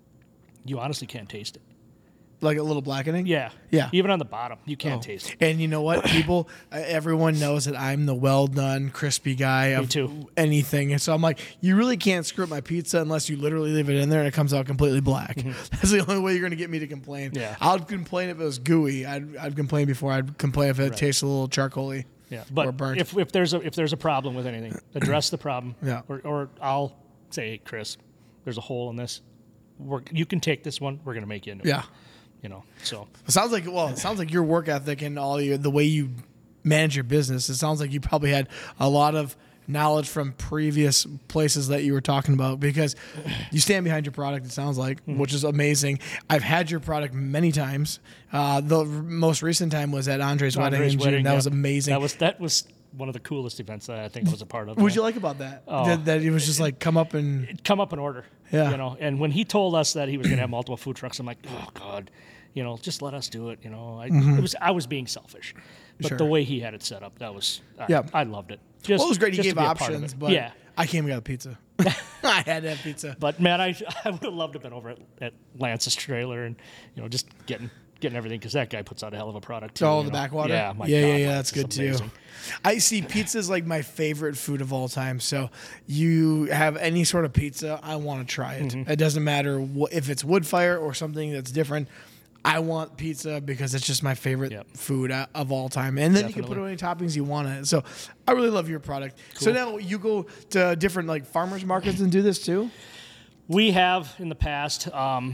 you honestly can't taste it. Like a little blackening? Yeah. Yeah. Even on the bottom, you can't Oh. taste it. And you know what, people, uh, everyone knows that I'm the well done, crispy guy of too. anything. And so I'm like, you really can't screw up my pizza unless you literally leave it in there and it comes out completely black. That's the only way you're going to get me to complain. Mm-hmm. Yeah. I'll complain if it was gooey. I'd, I'd complain before I'd complain if it Right. tastes a little charcoaly. Yeah. Or But burnt. if if there's a if there's a problem with anything, address the problem. Yeah. Or or I'll say, hey, Chris, there's a hole in this. We're, you can take this one. We're gonna make you into it. Yeah. You know. So It sounds like, well, it sounds like your work ethic and all your, the way you manage your business, it sounds like you probably had a lot of knowledge from previous places that you were talking about because you stand behind your product, it sounds like, Mm-hmm. which is amazing. I've had your product many times. Uh, the r- most recent time was at Andre's, wedding Andre's in June. wedding, That yeah. was amazing. That was that was one of the coolest events that I think I was a part of. what did Yeah. you like about that? Oh. that? That it was just like come up and, Come up and order. Yeah. You know, and when he told us that he was going to have multiple food trucks, I'm like, oh God, you know, just let us do it. You know, I it was I was being selfish, but Mm-hmm. Sure. the way he had it set up, that was I, Yeah. I loved it. Just, well, it was great. He just gave to be a part of options, it. but yeah. I came and got a pizza. I had to have pizza. But man, I I would have loved to have been over at, at Lance's trailer and you know just getting getting everything because that guy puts out a hell of a product too. Oh, you the know? backwater? Yeah, my yeah, God, yeah, yeah. Lance That's is good too. amazing. I see pizza is like my favorite food of all time. So you have any sort of pizza, I want to try it. Mm-hmm. It doesn't matter wh- if it's wood fire or something that's different. I want pizza because it's just my favorite Yep. food uh, of all time. And then you can put Definitely. any toppings you want on it. So I really love your product. So Cool. now you go to different like farmers markets and do this too? We have in the past um,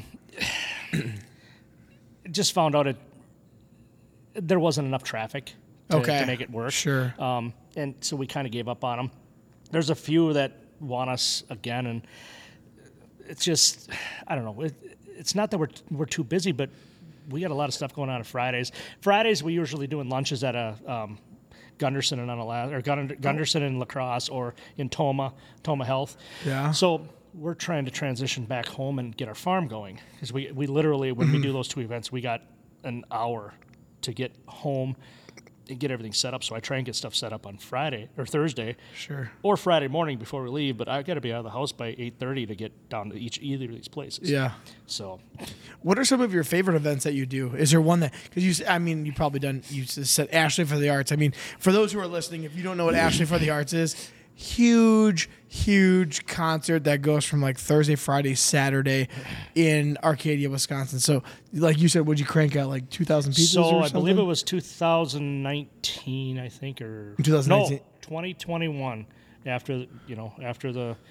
just found out it there wasn't enough traffic to, Okay. to make it work. Sure. Um, and so we kind of gave up on them. There's a few that want us again, and it's just I don't know. It, it's not that we're we're too busy, but we got a lot of stuff going on on Fridays. Fridays we usually doing lunches at a um, Gunderson and Unala- or Gun- Gunderson and La Crosse or in Toma, Toma Health. Yeah. So we're trying to transition back home and get our farm going because we we literally when we do those two events we got an hour to get home and get everything set up. So I try and get stuff set up on Friday or Thursday Sure. or Friday morning before we leave. But I got to be out of the house by eight thirty to get down to each either of these places. Yeah. So What are some of your favorite events that you do? Is there one that because you? s- I mean, you probably done. You s- said Ashley for the Arts. I mean, for those who are listening, if you don't know what Ashley for the Arts is, huge, huge concert that goes from like Thursday, Friday, Saturday in Arcadia, Wisconsin. So, like you said, would you crank out like two thousand pizzas? so or I something? believe it was two thousand nineteen, I think, or twenty nineteen. no, twenty twenty-one. After you know, after the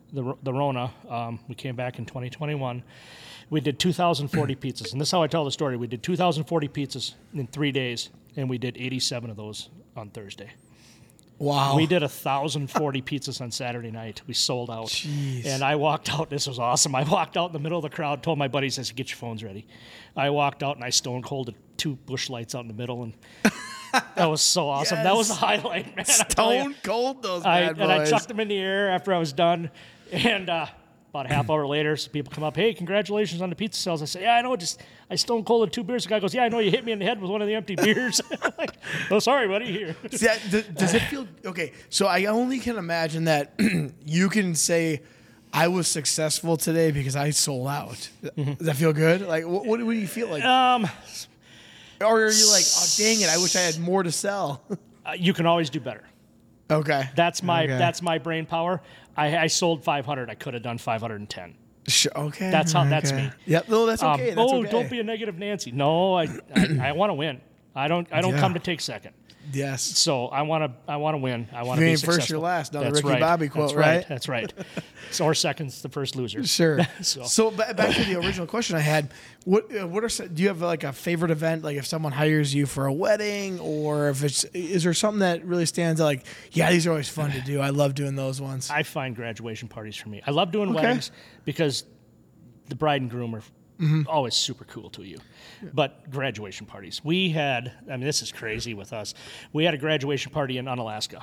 the the Rona, um, we came back in twenty twenty-one. We did two thousand forty pizzas, and this is how I tell the story. We did two thousand forty pizzas in three days, and we did eighty-seven of those on Thursday. Wow. We did one thousand forty pizzas on Saturday night. We sold out. Jeez. And I walked out. This was awesome. I walked out in the middle of the crowd, told my buddies, I said, get your phones ready. I walked out, and I stone colded two Busch Lights out in the middle, and that was so awesome. Yes. That was the highlight, man. I tell ya. Stone cold those I, bad and I boys. chucked them in the air after I was done. And uh, about a half hour later, some people come up, hey, congratulations on the pizza sales. I say, yeah, I know. Just I stone colded two beers. The guy goes, yeah, I know. You hit me in the head with one of the empty beers. I'm like, oh, sorry, buddy. Here. See, that, th- does it feel okay? So I only can imagine that you can say, "I was successful today because I sold out." Does that feel good? Like, what, what do you feel like? Um, Or are you like, "Oh, dang it! I wish I had more to sell." uh, you can always do better. Okay, That's my Okay. that's my brain power. I, I sold five hundred. I could have done five hundred ten. Sure, okay. That's how- that's okay. me. Yep. No, that's Um, okay. that's oh, okay. don't be a negative Nancy. No, I I, I want to win. I don't I don't Yeah. come to take second. Yes. So I want to I want to win. I want You to be ain't successful. first, you're last. Another That's Ricky right. Bobby quote, That's right? That's right. So, or second's the first loser. Sure. So- so ba- back to the original question I had. What uh, what are some- do you have like a favorite event? Like if someone hires you for a wedding, or if it's is there something that really stands out? Like yeah, these are always fun to do. I love doing those ones. I find graduation parties for me. I love doing Okay. weddings because the bride and groom are Mm-hmm. always super cool to you. But graduation parties, we had, I mean, this is crazy with us. We had a graduation party in Unalaska,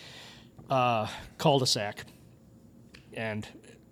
uh, cul-de-sac. And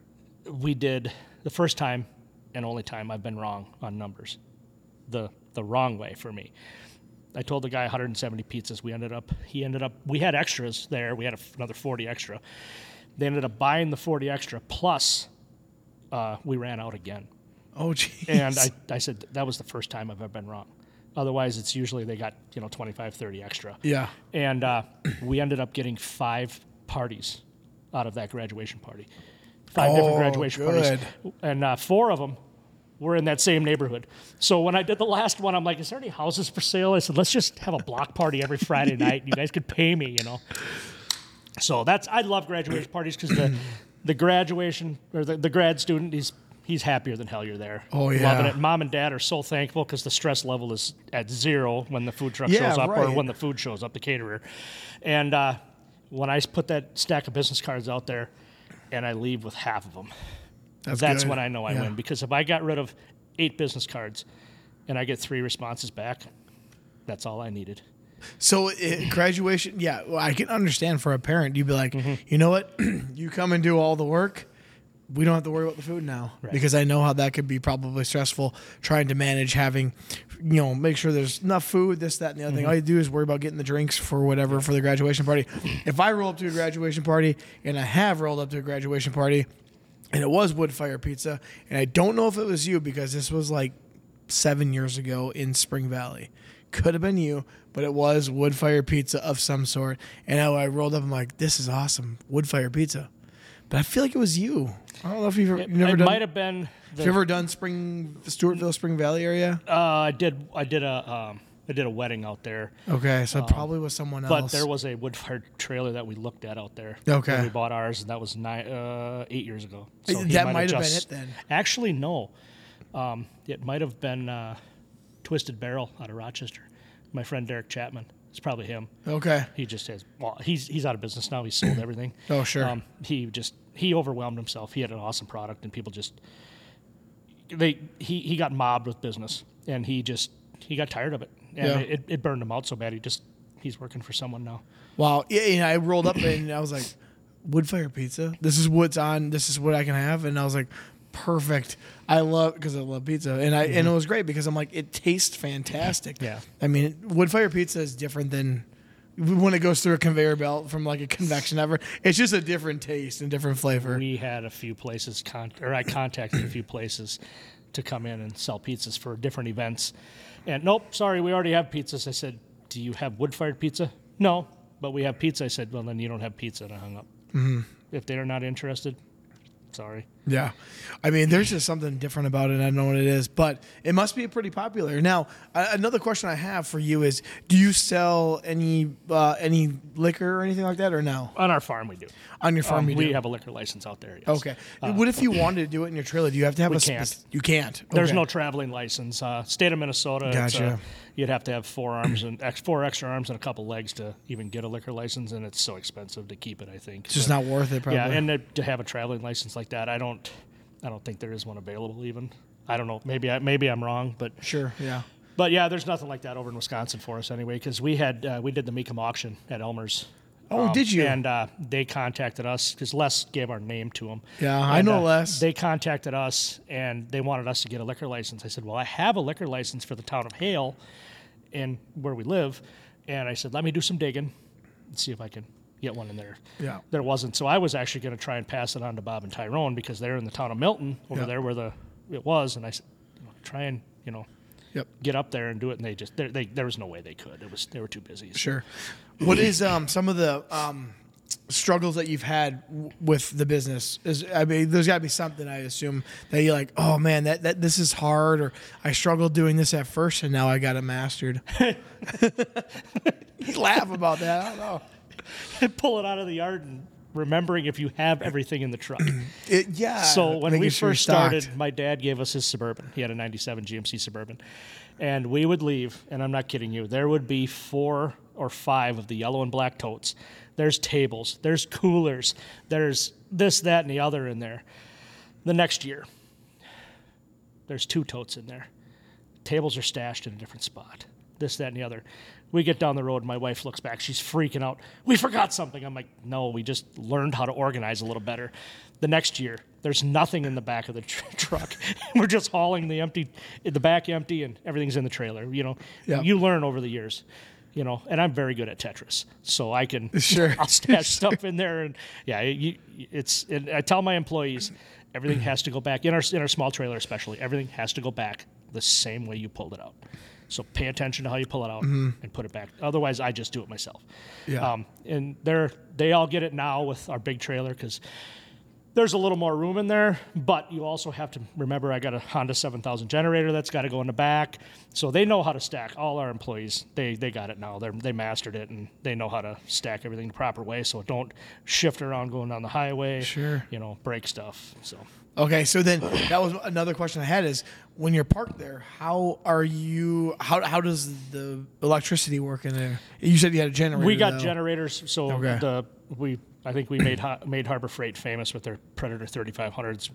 we did the first time and only time I've been wrong on numbers, the the wrong way for me. I told the guy one hundred seventy pizzas. We ended up, he ended up, we had extras there. We had a, another forty extra. They ended up buying the forty extra, plus uh, we ran out again. Oh, geez. And I, I said, that was the first time I've ever been wrong. Otherwise, it's usually they got, you know, twenty-five, thirty extra. Yeah. And uh, we ended up getting five parties out of that graduation party. Five different Oh, graduation good. parties. And uh, four of them were in that same neighborhood. So when I did the last one, I'm like, is there any houses for sale? I said, let's just have a block party every Friday night. You guys could pay me, you know. So that's, I love graduation parties because the, the graduation, or the, the grad student, he's he's happier than hell you're there. Oh, yeah. Loving it. Mom and dad are so thankful because the stress level is at zero when the food truck Yeah, shows up or right. when the food shows up, the caterer. And uh, when I put that stack of business cards out there and I leave with half of them, That's, that's good. when I know I Yeah. win. Because if I got rid of eight business cards and I get three responses back, that's all I needed. So it, graduation, yeah, well, I can understand for a parent. You'd be like, Mm-hmm. you know what? You come and do all the work. We don't have to worry about the food now Right. because I know how that could be probably stressful trying to manage having, you know, make sure there's enough food, this, that, and the other thing. Mm-hmm. All you do is worry about getting the drinks for whatever for the graduation party. If I roll up to a graduation party, and I have rolled up to a graduation party, and it was wood fire pizza, and I don't know if it was you because this was like seven years ago in Spring Valley. Could have been you, but it was wood fire pizza of some sort. And I, I rolled up, I'm like, this is awesome, wood fire pizza. But I feel like it was you. I don't know if you've, ever, It, you've never it done. might have been. Have The, you ever done Spring Stewartville, Spring Valley area? uh, I did. I did a. Um, I did a wedding out there, Okay, so it probably was someone else. Um, but there was a wood-fired trailer that we looked at out there. Okay. when we bought ours, and that was nine, uh, eight years ago. So he That might have been just- it then. Actually, no. Um, it might have been uh, Twisted Barrel out of Rochester. My friend Derek Chapman. It's probably him. Okay. He just has. Well, he's he's out of business now. He's sold everything. Oh, sure. Um, he just he overwhelmed himself. He had an awesome product, and people just they he he got mobbed with business, and he just he got tired of it, and Yeah. it, it burned him out so bad. He just he's working for someone now. Wow. Yeah, and I rolled up and I was like, wood fire pizza. This is what's on. This is what I can have. And I was like, perfect. I love because I love pizza, and I and it was great because I'm like, it tastes fantastic. Yeah. I mean, wood fire pizza is different than when it goes through a conveyor belt from like a convection oven. It's just a different taste and different flavor. We had a few places, con- or I contacted a few places to come in and sell pizzas for different events, and nope, sorry, we already have pizzas. I said, do you have wood-fired pizza? No, but we have pizza. I said, well, then you don't have pizza, and I hung up. Mm-hmm. If they're not interested, Sorry. Yeah. I mean, there's just something different about it. I don't know what it is, but it must be pretty popular. Now, uh, another question I have for you is, do you sell any uh, any liquor or anything like that, or no? On our farm, we do. On your farm, Um, you we do? have a liquor license out there. Yes. Okay. what if you wanted to do it in your trailer? Do you have to have We a can't. spec- You can't. There's Okay. no traveling license. Uh, state of Minnesota, it's, uh, Gotcha. you'd have to have four arms and ex- four extra arms and a couple legs to even get a liquor license, and it's so expensive to keep it. I think It's just not worth it, probably. Yeah, and to, to have a traveling license like that, I don't, I don't think there is one available. Even I don't know. Maybe I, maybe I'm wrong, but Sure, yeah. but yeah, there's nothing like that over in Wisconsin for us anyway. Because we had uh, we did the Mecum auction at Elmer's. Oh, did you? And uh, they contacted us because Les gave our name to them. Yeah, I And, know uh, Les. They contacted us and they wanted us to get a liquor license. I said, well, I have a liquor license for the town of Hale and where we live. And I said, let me do some digging and see if I can get one in there. Yeah. There wasn't. So I was actually going to try and pass it on to Bob and Tyrone because they're in the town of Milton over Yeah. there where the it was. And I said, you know, try and, you know, Yep. get up there and do it. And they just, they, they, there was no way they could. It was, they were too busy. So Sure. What is um, some of the um, struggles that you've had w- with the business? Is I mean, there's got to be something, I assume, that you're like, oh man, that, that this is hard, or I struggled doing this at first and now I got it mastered. You laugh about that. I don't know. pull it out of the yard and remembering if you have everything in the truck. It, yeah. So when making we sure you're first started, stocked. my dad gave us his Suburban. He had a ninety-seven G M C Suburban. And we would leave, and I'm not kidding you, there would be four or five of the yellow and black totes. There's tables, there's coolers, there's this, that, and the other in there. The next year, there's two totes in there. Tables are stashed in a different spot. This, that, and the other. We get down the road, and my wife looks back. She's freaking out. We forgot something. I'm like, no, we just learned how to organize a little better. The next year, there's nothing in the back of the tr- truck. We're just hauling the empty, the back empty, and everything's in the trailer. You know, Yeah. you learn over the years. You know, and I'm very good at Tetris, so I can Sure. I'll stash stuff in there, and yeah, you, it's. And I tell my employees, everything has to go back in our in our small trailer, especially. Everything has to go back the same way you pulled it out. So pay attention to how you pull it out and put it back. Otherwise, I just do it myself. Yeah. Um, and they're they all get it now with our big trailer because there's a little more room in there. But you also have to remember I got a Honda seven thousand generator that's got to go in the back. So they know how to stack. All our employees, they they got it now. They they mastered it and they know how to stack everything the proper way. So it don't shift around going down the highway. Sure. You know, break stuff. So. Okay, so then that was another question I had is when you're parked there, how are you? How how does the electricity work in there? You said you had a generator. We got though. generators, so Okay. the we I think we made Ha- made Harbor Freight famous with their Predator thirty-five hundreds.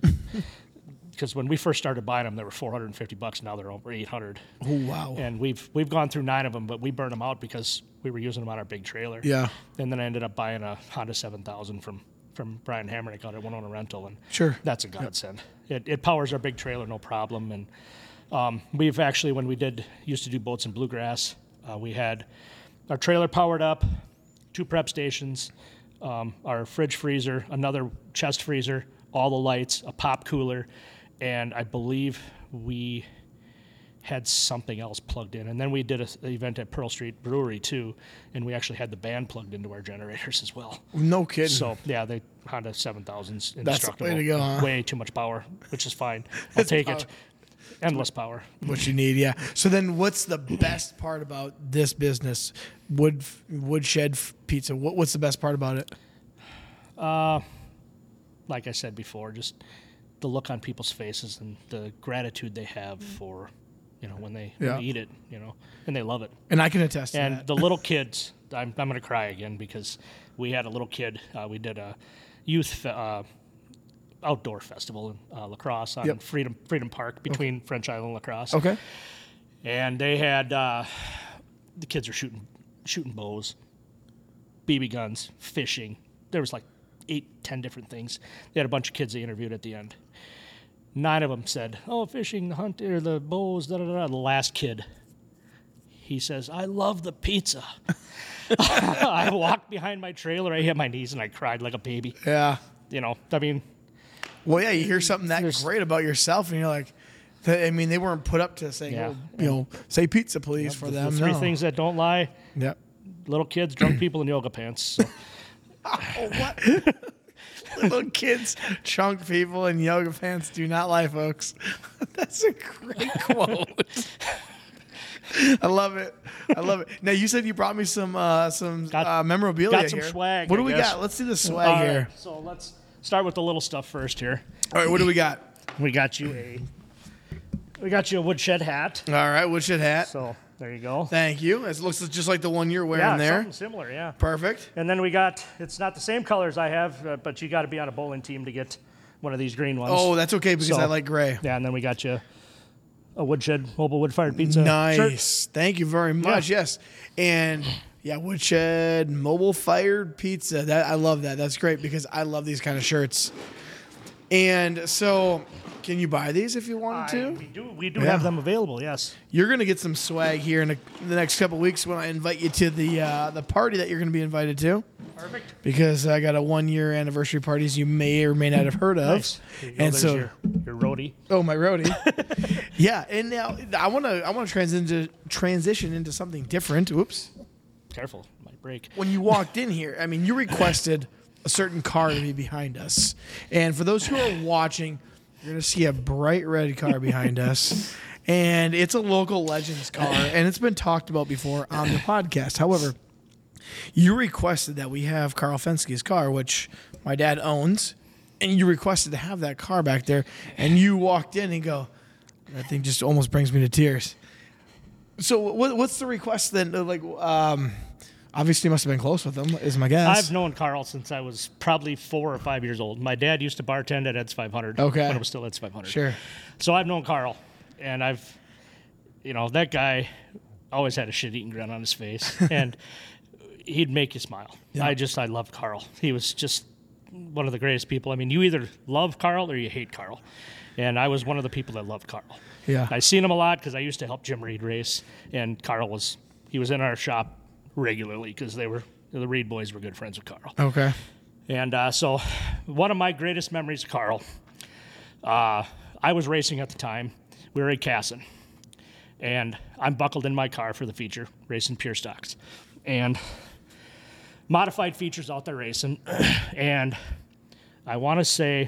Because when we first started buying them, they were four hundred fifty bucks. Now they're over eight hundred. Oh wow! And we've we've gone through nine of them, but we burned them out because we were using them on our big trailer. Yeah. And then I ended up buying a Honda seven thousand from from Brian Hammernick out at Winona Rental, and Sure. that's a godsend. It it powers our big trailer, no problem. And um, we've actually, when we did used to do boats in bluegrass, uh, we had our trailer powered up, two prep stations, um, our fridge freezer, another chest freezer, all the lights, a pop cooler, and I believe we had something else plugged in. And then we did a, an event at Pearl Street Brewery too, and we actually had the band plugged into our generators as well. No kidding. So yeah, they Honda seven thousands That's the indestructible. way to go, huh? Way too much power, which is fine. I'll take it. Endless power. what you need, yeah. So then, what's the best part about this business? Wood Woodshed Pizza. What, what's the best part about it? Like I said before, just the look on people's faces and the gratitude they have for, you know, when they, when Yeah. they eat it, you know, and they love it. And I can attest to And that. the little kids, I'm, I'm going to cry again because we had a little kid. Uh, we did a youth fe- uh, outdoor festival in uh, La Crosse on Yep. Freedom Freedom Park between French Island and La Crosse. Okay. And they had uh, the kids were shooting shooting bows, B B guns, fishing. There was like eight, ten different things. They had a bunch of kids they interviewed at the end. Nine of them said, "Oh, fishing, the hunt, or the bows." Da da da. The last kid, he says, "I love the pizza." I walked behind my trailer. I hit my knees and I cried like a baby. Yeah. You know, I mean, Well, yeah, you hear something that There's- great about yourself, and you're like, th- I mean, they weren't put up to saying, Yeah. oh, you know, say pizza, please, for the, them. the three no. things that don't lie: Yep. little kids, drunk people, and yoga pants. So. Oh, what? Little kids, chunk people, and yoga pants do not lie, folks. That's a great quote. I love it. I love it. Now you said you brought me some uh, some Got- uh, memorabilia got some here. swag, What do I we guess. got? Let's do the swag All right, here. so let's start with the little stuff first here. All right, what do we got? We got you a we got you a woodshed hat. All right, woodshed hat. So there you go. Thank you. It looks just like the one you're wearing Yeah, there. something similar. Yeah. Perfect. And then we got it's not the same colors I have, uh, but you got to be on a bowling team to get one of these green ones. Oh, that's okay because So- I like gray. Yeah, and then we got you a woodshed mobile wood fired pizza. shirt. Nice. Thank you very much. Yes. And yeah, woodshed mobile fired pizza. That I love that. That's great because I love these kind of shirts. And so, can you buy these if you wanted I- to? we do we do Yeah. have them available. Yes. You're gonna get some swag here in, a, in the next couple weeks when I invite you to the uh, the party that you're gonna be invited to. Perfect. Because I got a one year anniversary parties you may or may not have heard of. Nice. Here you go, And there's so, your, your roadie. oh my roadie, yeah. And now I want to I want to transition transition into something different. Oops. Careful, might break. When you walked in here, I mean, you requested a certain car to be behind us, and for those who are watching, you're gonna see a bright red car behind us. And it's a local Legends car, and it's been talked about before on the podcast. However, you requested that we have Carl Fenske's car, which my dad owns, and you requested to have that car back there, and you walked in and go, that thing just almost brings me to tears. So what, what's the request then? Uh, Like, um, obviously you must have been close with him, is my guess. I've known Carl since I was probably four or five years old. My dad used to bartend at Ed's five hundred. Okay. When it was still Ed's five hundred. Sure. So I've known Carl, and I've, you know, that guy always had a shit-eating grin on his face, and he'd make you smile. Yeah. I just, I loved Carl. He was just one of the greatest people. I mean, you either love Carl or you hate Carl, and I was one of the people that loved Carl. Yeah. I seen him a lot because I used to help Jim Reed race, and Carl was, he was in our shop regularly because they were, the Reed boys were good friends with Carl. Okay. And uh, so, one of my greatest memories of Carl, uh, I was racing at the time. We were at Casson, and I'm buckled in my car for the feature, racing pure stocks, and modified features out there racing. And I want to say,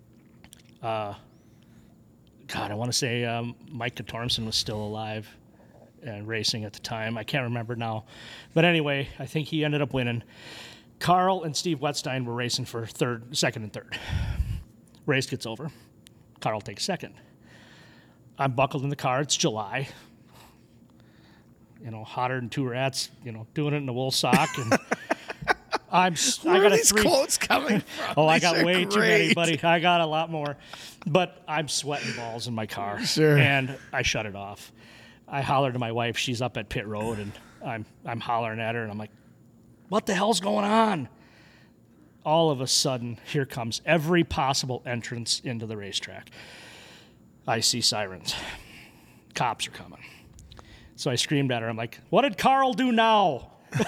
uh, God, I want to say um, Mike Katormson was still alive and racing at the time. I can't remember now. But anyway, I think he ended up winning. Carl and Steve Wetstein were racing for third, second and third. Race gets over. Carl takes second. I'm buckled in the car. It's July. You know, hotter than two rats, you know, doing it in a wool sock. And I'm, Where I got are a these three. quotes coming from? Oh, I These got are way too many, great. buddy. I got a lot more. But I'm sweating balls in my car. Sure. And I shut it off. I hollered to my wife. She's up at pit road, and I'm I'm hollering at her, and I'm like, what the hell's going on? All of a sudden, here comes every possible entrance into the racetrack. I see sirens. Cops are coming. So I screamed at her. I'm like, what did Carl do now?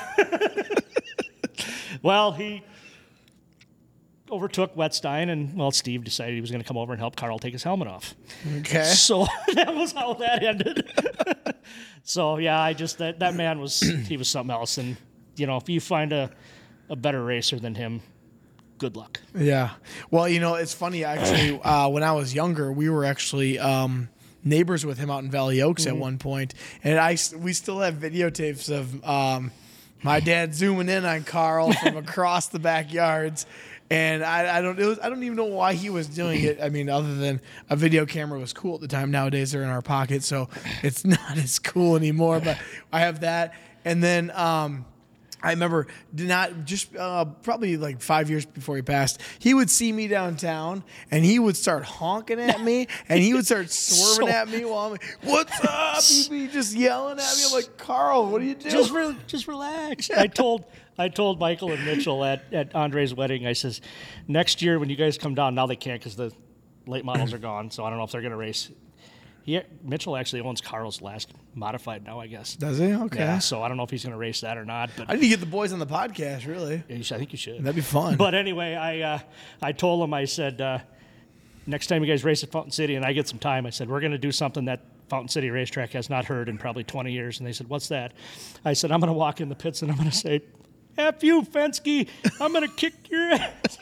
Well, he overtook Wetstein, and, well, Steve decided he was going to come over and help Carl take his helmet off. Okay. So that was how that ended. So, yeah, I just, that, that man was, he was something else. And, you know, if you find a, a better racer than him, good luck. Yeah. Well, you know, it's funny, actually, uh, when I was younger, we were actually um, neighbors with him out in Valley Oaks Mm-hmm. at one point, and I, we still have videotapes of um, my dad zooming in on Carl from across the backyards. And I, I don't it was, I don't even know why he was doing it. I mean, other than a video camera was cool at the time. Nowadays they're in our pocket, so it's not as cool anymore. But I have that, and then um, I remember did not just uh, probably like five years before he passed, he would see me downtown and he would start honking at me and he would start swerving So- at me while I'm like, "What's up?" He'd be just yelling at me. I'm like, "Carl, what are you doing?" Just, re- just relax. I told I told Michael and Mitchell at, at Andre's wedding, I says, next year when you guys come down, now they can't because the late models are gone, so I don't know if they're going to race. He, Mitchell actually owns Carl's last modified now, I guess. Does he? Okay. Yeah, so I don't know if he's going to race that or not. But I need to get the boys on the podcast. Really, you should- I think you should. that'd be fun. But anyway, I uh, I told him, I said, uh, next time you guys race at Fountain City and I get some time, I said, we're going to do something that Fountain City Racetrack has not heard in probably twenty years. And they said, what's that? I said, I'm going to walk in the pits and I'm going to say, F you, Fensky. I'm going to kick your ass.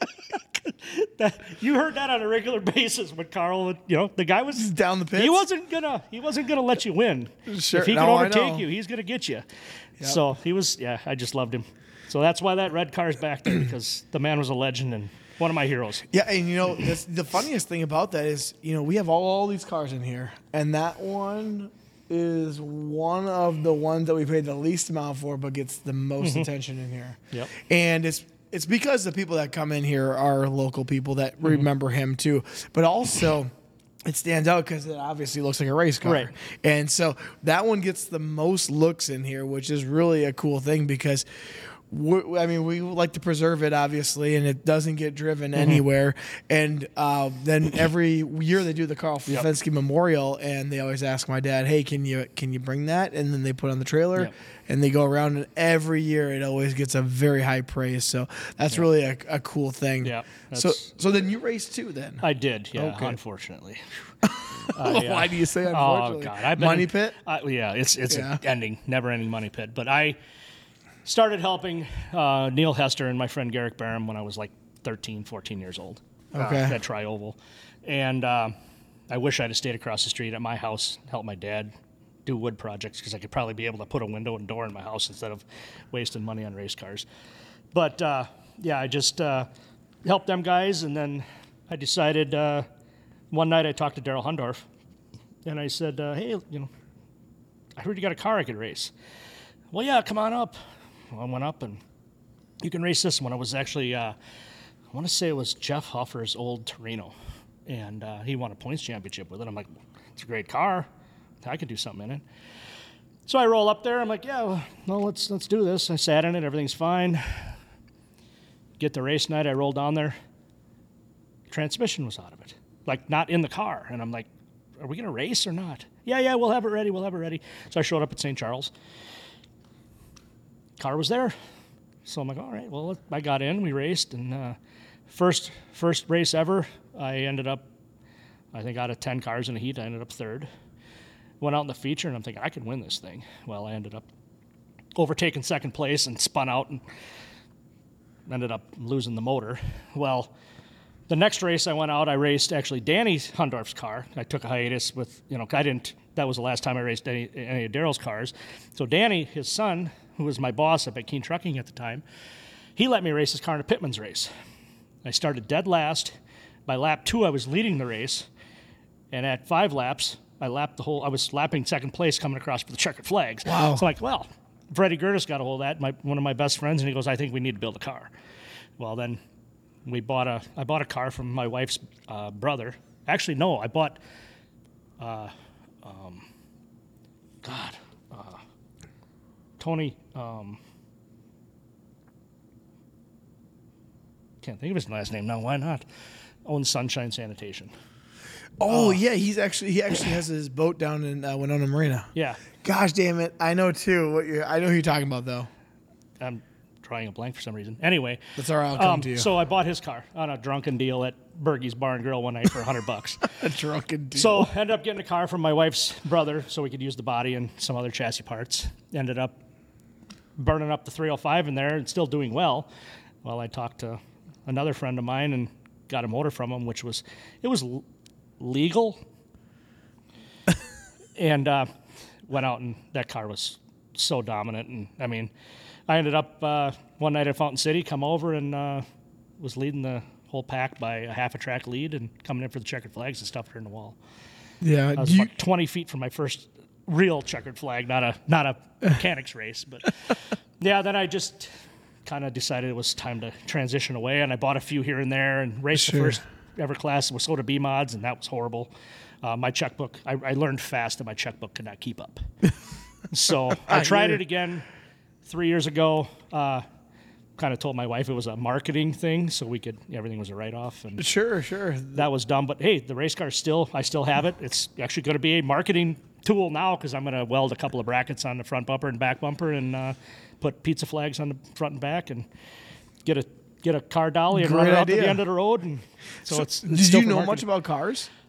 That, you heard that on a regular basis when Carl, you know, the guy was down the pits. He wasn't gonna. He wasn't gonna let you win. Sure. If he No, could I overtake know. you, he's gonna get you. Yep. So he was. Yeah, I just loved him. So that's why that red car's back there, because the man was a legend and one of my heroes. Yeah, and you know, that's, the funniest thing about that is, you know, we have all, all these cars in here, and that one is one of the ones that we paid the least amount for, but gets the most Mm-hmm. attention in here. Yep. And it's it's because the people that come in here are local people that Mm-hmm. remember him too, but also it stands out because it obviously looks like a race car. Right. And so that one gets the most looks in here, which is really a cool thing because we're, I mean, we like to preserve it, obviously, and it doesn't get driven Mm-hmm. anywhere. And uh, then every year they do the Carl Yep. Fensky Memorial, and they always ask my dad, "Hey, can you can you bring that?" And then they put it on the trailer, Yep. and they go around. And every year it always gets a very high praise. So that's really a, a cool thing. Yeah, So that's- so then you race too, then? I did. Yeah, Okay. unfortunately. I, uh, Why do you say Oh unfortunately? God, I've been Money pit. Uh, yeah, it's it's Yeah. an ending, never-ending money pit. But I started helping uh, Neil Hester and my friend Garrick Barham when I was like thirteen, fourteen years old. Okay. Uh, at Tri-Oval, and uh, I wish I'd have stayed across the street at my house, help my dad do wood projects because I could probably be able to put a window and door in my house instead of wasting money on race cars. But uh, yeah, I just uh, helped them guys, and then I decided uh, one night I talked to Daryl Hundorf, and I said, uh, "Hey, you know, I heard you got a car I could race." Well, yeah, come on up. Well, I went up, and you can race this one. It was actually, uh, I want to say it was Jeff Huffer's old Torino, and uh, he won a points championship with it. I'm like, it's a great car. I could do something in it. So I roll up there. I'm like, yeah, well, well, let's let's do this. I sat in it. Everything's fine. Get the race night. I roll down there. Transmission was out of it, like not in the car. And I'm like, are we going to race or not? Yeah, yeah, we'll have it ready. We'll have it ready. So I showed up at Saint Charles. Car was there. So I'm like, all right, well, I got in. We raced. And uh, first first race ever, I ended up, I think out of ten cars in the heat, I ended up third. Went out in the feature, and I'm thinking, I can win this thing. Well, I ended up overtaking second place and spun out and ended up losing the motor. Well, the next race I went out, I raced actually Danny Hundorf's car. I took a hiatus with, you know, I didn't, that was the last time I raced any, any of Daryl's cars. So Danny, his son, who was my boss up at Keene Trucking at the time, he let me race his car in a Pitman's race. I started dead last. By lap two, I was leading the race. And at five laps, I lapped the whole, I was lapping second place coming across for the checkered flags. Wow. So I'm like, well, Freddie Gertis got a hold of that, my, one of my best friends, and he goes, I think we need to build a car. Well, then we bought a, I bought a car from my wife's uh, brother. Actually, no, I bought, uh, um, God, uh, Tony, um, can't think of his last name now. Why not? Owns Sunshine Sanitation. Oh yeah, he's actually he actually has his boat down in uh, Winona Marina. Yeah, Gosh damn it, I know too. What you're, I know who you're talking about though. I'm drawing a blank for some reason. Anyway, That's all right. I'll come um, to you. so I bought his car on a drunken deal at Bergie's Bar and Grill one night for a hundred bucks. A drunken dude. So ended up getting a car from my wife's brother so we could use the body and some other chassis parts. Ended up burning up the three oh five in there and still doing well. Well, I talked to another friend of mine and got a motor from him, which was, it was l- legal. and uh, went out and that car was so dominant. And I mean, I ended up uh, one night at Fountain City, come over and uh, was leading the whole pack by a half a track lead and coming in for the checkered flags and stuffed her in the wall. yeah, I was you, about twenty feet from my first real checkered flag, not a not a mechanics race. But yeah, then I just kind of decided it was time to transition away, and I bought a few here and there and raced Sure. the first ever class with Soda B mods, and that was horrible. Uh, my checkbook, I, I learned fast that my checkbook could not keep up. So I tried hear it again three years ago. Uh, kind of told my wife it was a marketing thing, so we could everything was a write-off, and sure, sure. that was dumb. But hey, the race car still, I still have it. It's actually going to be a marketing tool now because I'm going to weld a couple of brackets on the front bumper and back bumper and uh, put pizza flags on the front and back and get a get a car dolly and Great run it out to idea. the end of the road. And so, it's, it's Did still you for know marketing. much about cars?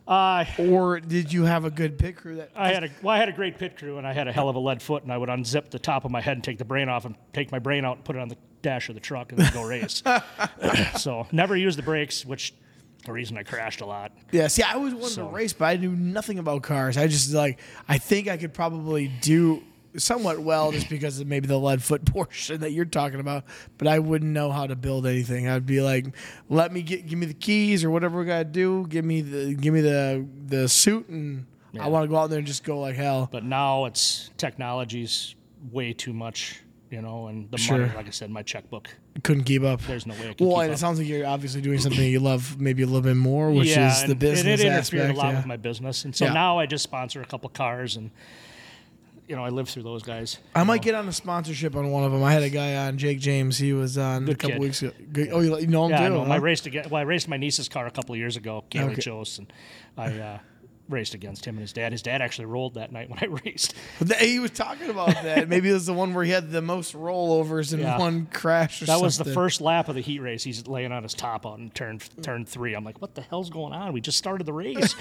Uh, or did you have a good pit crew that? I had a well, I had a great pit crew, and I had a hell of a lead foot, and I would unzip the top of my head and take the brain off, and take my brain out and put it on the dash of the truck, and then go race. So never used the brakes, which the reason I crashed a lot. Yeah, see, I always wanted So- to race, but I knew nothing about cars. I just like I think I could probably do somewhat well just because of maybe the lead foot portion that you're talking about, but I wouldn't know how to build anything. I'd be like, let me get give me the keys or whatever we gotta do. Give me the give me the the suit, and Yeah. I want to go out there and just go like hell. But now it's technology's way too much, you know, and the Sure. money, like I said, my checkbook. Couldn't keep up. There's no way I can Well, keep and it up. sounds like you're obviously doing something you love maybe a little bit more, which yeah, is the and, business and it interfered aspect. a lot yeah. with my business, and so Yeah. now I just sponsor a couple cars, and you know I live through those guys. I you might know. get on a sponsorship on one of them. I had a guy on, Jake James. He was on Good a couple kid. weeks ago. Good- Oh, you, you know him Yeah, I too? know. huh? I raced again. Well, I raced my niece's car a couple of years ago, Gailey Okay. Chose, and I uh, raced against him and his dad. His dad actually rolled that night when I raced. Th- He was talking about that. Maybe it was the one where he had the most rollovers in Yeah. one crash or That something. was the first lap of the heat race. He's laying on his top out in turn turn three. I'm like, what the hell's going on? We just started the race.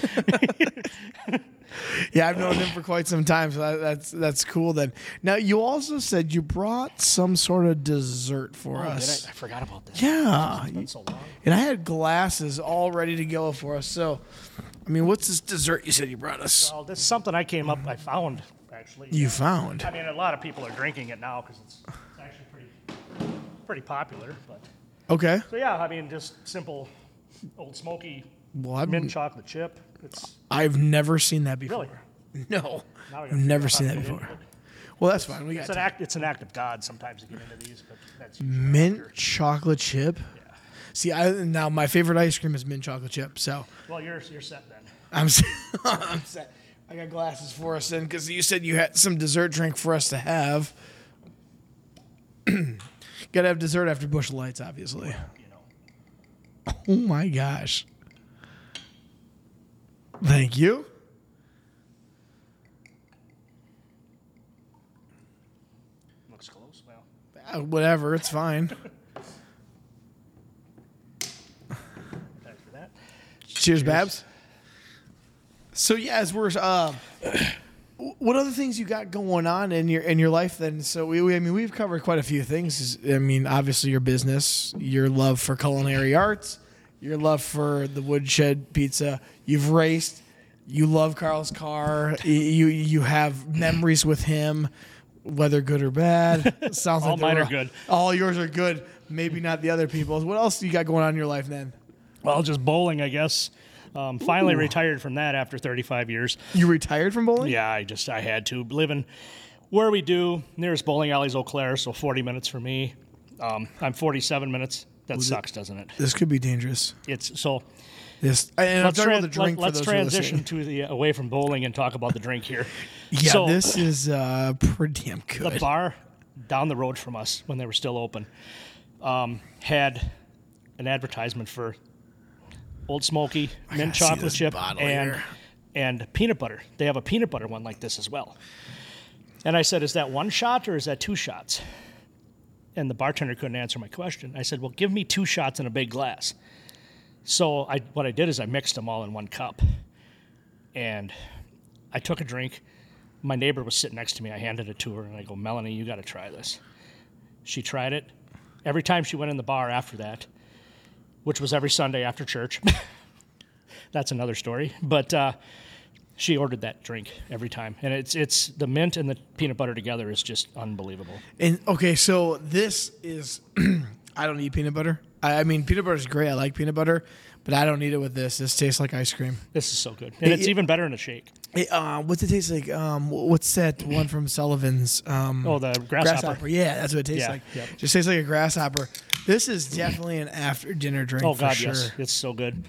Yeah, I've known him for quite some time, so that, that's that's cool then. Now, you also said you brought some sort of dessert for Oh, did us. I? I forgot about that. Yeah. It's been so long. And I had glasses all ready to go for us. So, I mean, what's this dessert you said you brought us? Well, this is something I came up, I found, actually. You found. I mean, a lot of people are drinking it now because it's, it's actually pretty pretty popular. But Okay. so yeah, I mean, just simple Old Smoky Well, I've, mint chocolate chip. It's I've never seen that before. really No. now we I've gotta never figure seen out that how to get before. into it. Well, that's fine. We got It's an time. act. It's an act of God sometimes to get into these, but that's usually Mint after. chocolate chip. See, I now my favorite ice cream is mint chocolate chip. So Well, you're you're set then. I'm s- I'm set. I got glasses for us then because you said you had some dessert drink for us to have. Got to have dessert after Busch Lights, obviously. You know. Oh my gosh! Thank you. Looks close. Well, Uh, whatever, it's fine. thanks for that. Cheers, Babs. So yeah, as we're uh, what other things you got going on in your in your life then? So we, we I mean we've covered quite a few things. I mean, obviously your business, your love for culinary arts, your love for the Woodshed Pizza. You've raced. You love Carl's car. You you, you have memories with him, whether good or bad. Sounds All like they mine were- are good. All yours are good. Maybe not the other people's. What else do you got going on in your life then? Well, just bowling, I guess. Um, finally Ooh. retired from that after thirty-five years. You retired from bowling? Yeah, I just I had to living where we do. Nearest bowling alley's Eau Claire, so forty minutes for me. Um, I'm forty-seven minutes. That sucks, doesn't it? This could be dangerous. It's so. This and I'm Let's, talking tran- about the drink let, for us those who are transition listening. to the away from bowling and talk about the drink here. Yeah, So, this is uh, pretty damn the good. bar down the road from us when they were still open um, had an advertisement for Old Smoky mint gotta see chocolate this chip bottle and here. and peanut butter. They have a peanut butter one like this as well. And I said, "Is that one shot or is that two shots?" And the bartender couldn't answer my question. I said, "Well, give me two shots in a big glass." So I, what I did is I mixed them all in one cup, and I took a drink. My neighbor was sitting next to me. I handed it to her, and I go, "Melanie, you got to try this." She tried it. Every time she went in the bar after that, which was every Sunday after church, that's another story. But uh, she ordered that drink every time, and it's it's the mint and the peanut butter together is just unbelievable. And okay, so this is I don't eat peanut butter. I, I mean, peanut butter is great. I like peanut butter, but I don't eat it with this. This tastes like ice cream. This is so good, and It- it's it- even better in a shake. It, uh, what's it taste like? Um, what's that one from Sullivan's? Um, Oh, the grasshopper. Yeah, that's what it tastes Yeah, like. yep. Just tastes like a grasshopper. This is definitely an after dinner drink. Oh for God, sure. yes, it's so good.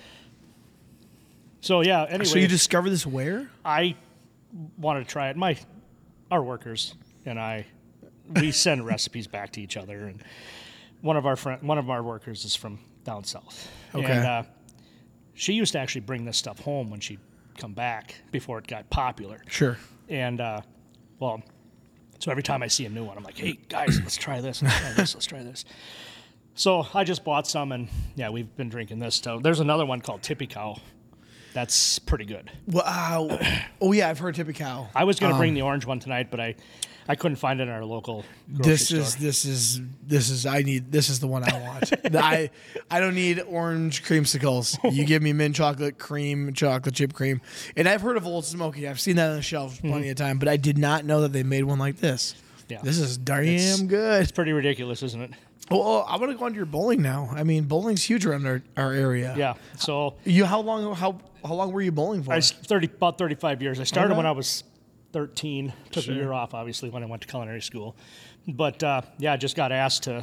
So yeah. Anyway, So you discovered this where? I wanted to try it. My our workers and I, we send recipes back to each other, and one of our friend, one of our workers is from down south, Okay. and uh, she used to actually bring this stuff home when she'd come back before it got popular. Sure. And uh, well, so every time I see a new one, I'm like, "Hey guys, let's try this. Let's try this. Let's try this." So I just bought some, and yeah, we've been drinking this. So there's another one called Tippy Cow. That's pretty good. Wow. Oh yeah, I've heard Tippy Cow. I was going to Um, bring the orange one tonight, but I, I couldn't find it in our local grocery This store. is this is this is I need this is the one I want. I I don't need orange creamsicles. You give me mint chocolate cream, chocolate chip cream, and I've heard of Old Smoky. I've seen that on the shelves plenty of time, but I did not know that they made one like this. Yeah. This is damn It's- good. It's pretty ridiculous, isn't it? Oh, oh, I want to go on to your bowling now. I mean, bowling's huge around our, our area. Yeah. So You how long how how long were you bowling for? I was thirty about thirty-five years. I started Okay. when I was thirteen. Took a year off, obviously, when I went to culinary school. But uh, yeah, I just got asked to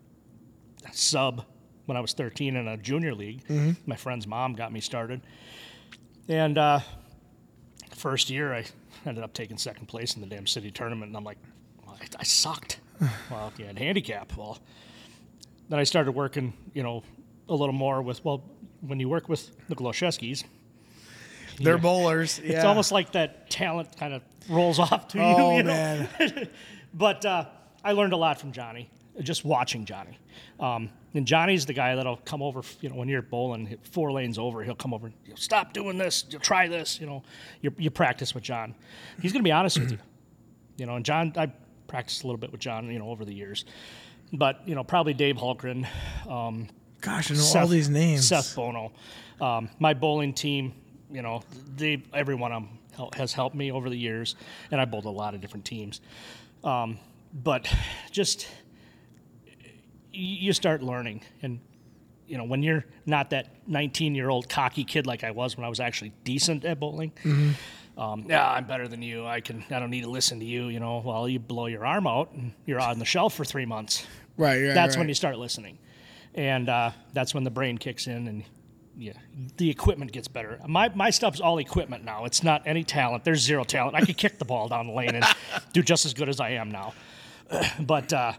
sub when I was thirteen in a junior league. Mm-hmm. My friend's mom got me started, and uh, first year I ended up taking second place in the damn city tournament. And I'm like, well, I, I sucked. Well, you had handicap. Well, then I started working, you know, a little more with well, when you work with the Goloszewskis. They're Yeah. bowlers. Yeah. It's almost like that talent kind of rolls off to you. Oh you know? man. But uh, I learned a lot from Johnny, just watching Johnny. Um, and Johnny's the guy that'll come over, you know, when you're bowling four lanes over, he'll come over and you'll stop doing this, you'll try this, you know, you, you practice with John. He's going to be honest with you. You know, and John, I practiced a little bit with John, you know, over the years. But, you know, probably Dave Hulkren, um, Gosh, I know Seth, all these names. Seth Bono. Um, my bowling team, you know, they every one of them hel- has helped me over the years, and I bowled a lot of different teams. Um, but just y- you start learning, and you know when you're not that nineteen-year-old cocky kid like I was when I was actually decent at bowling. Um, yeah, I'm better than you. I can. I don't need to listen to you. You know, well, you blow your arm out and you're on the shelf for three months. Right, right. That's right. when you start listening, and uh, that's when the brain kicks in, and yeah, the equipment gets better. My my stuff's all equipment now. It's not any talent. There's zero talent. I could kick the ball down the lane and do just as good as I am now. But uh,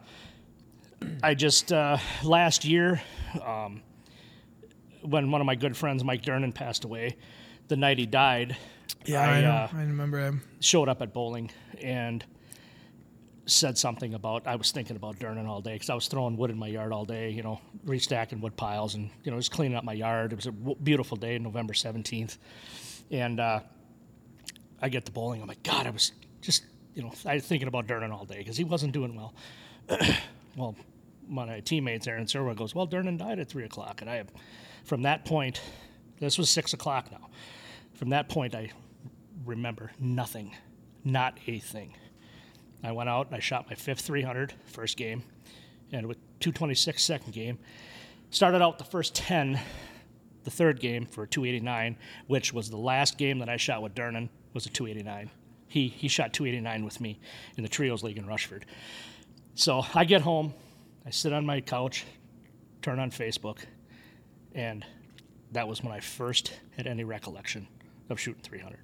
I just uh, last year, um, when one of my good friends, Mike Dernan, passed away, the night he died, Yeah, I, I, know. uh, I remember him. showed up at bowling and said something about I was thinking about Dernan all day because I was throwing wood in my yard all day, you know, restacking wood piles and you know just cleaning up my yard. It was a w- beautiful day, November seventeenth, and uh, I get to bowling. I'm like, God, I was just you know I was thinking about Dernan all day because he wasn't doing well. Well, my teammates, Aaron Serwa, goes, well, Dernan died at three o'clock, and I have from that point. This was six o'clock now. From that point, I remember nothing, not a thing. I went out and I shot my fifth three hundred first game, and with two twenty-six second game, started out the first ten, the third game for two eighty-nine, which was the last game that I shot with Dernan was a two eighty-nine. He he shot two eighty-nine with me in the Trios League in Rushford. So I get home, I sit on my couch, turn on Facebook, and that was when I first had any recollection of shooting three hundred.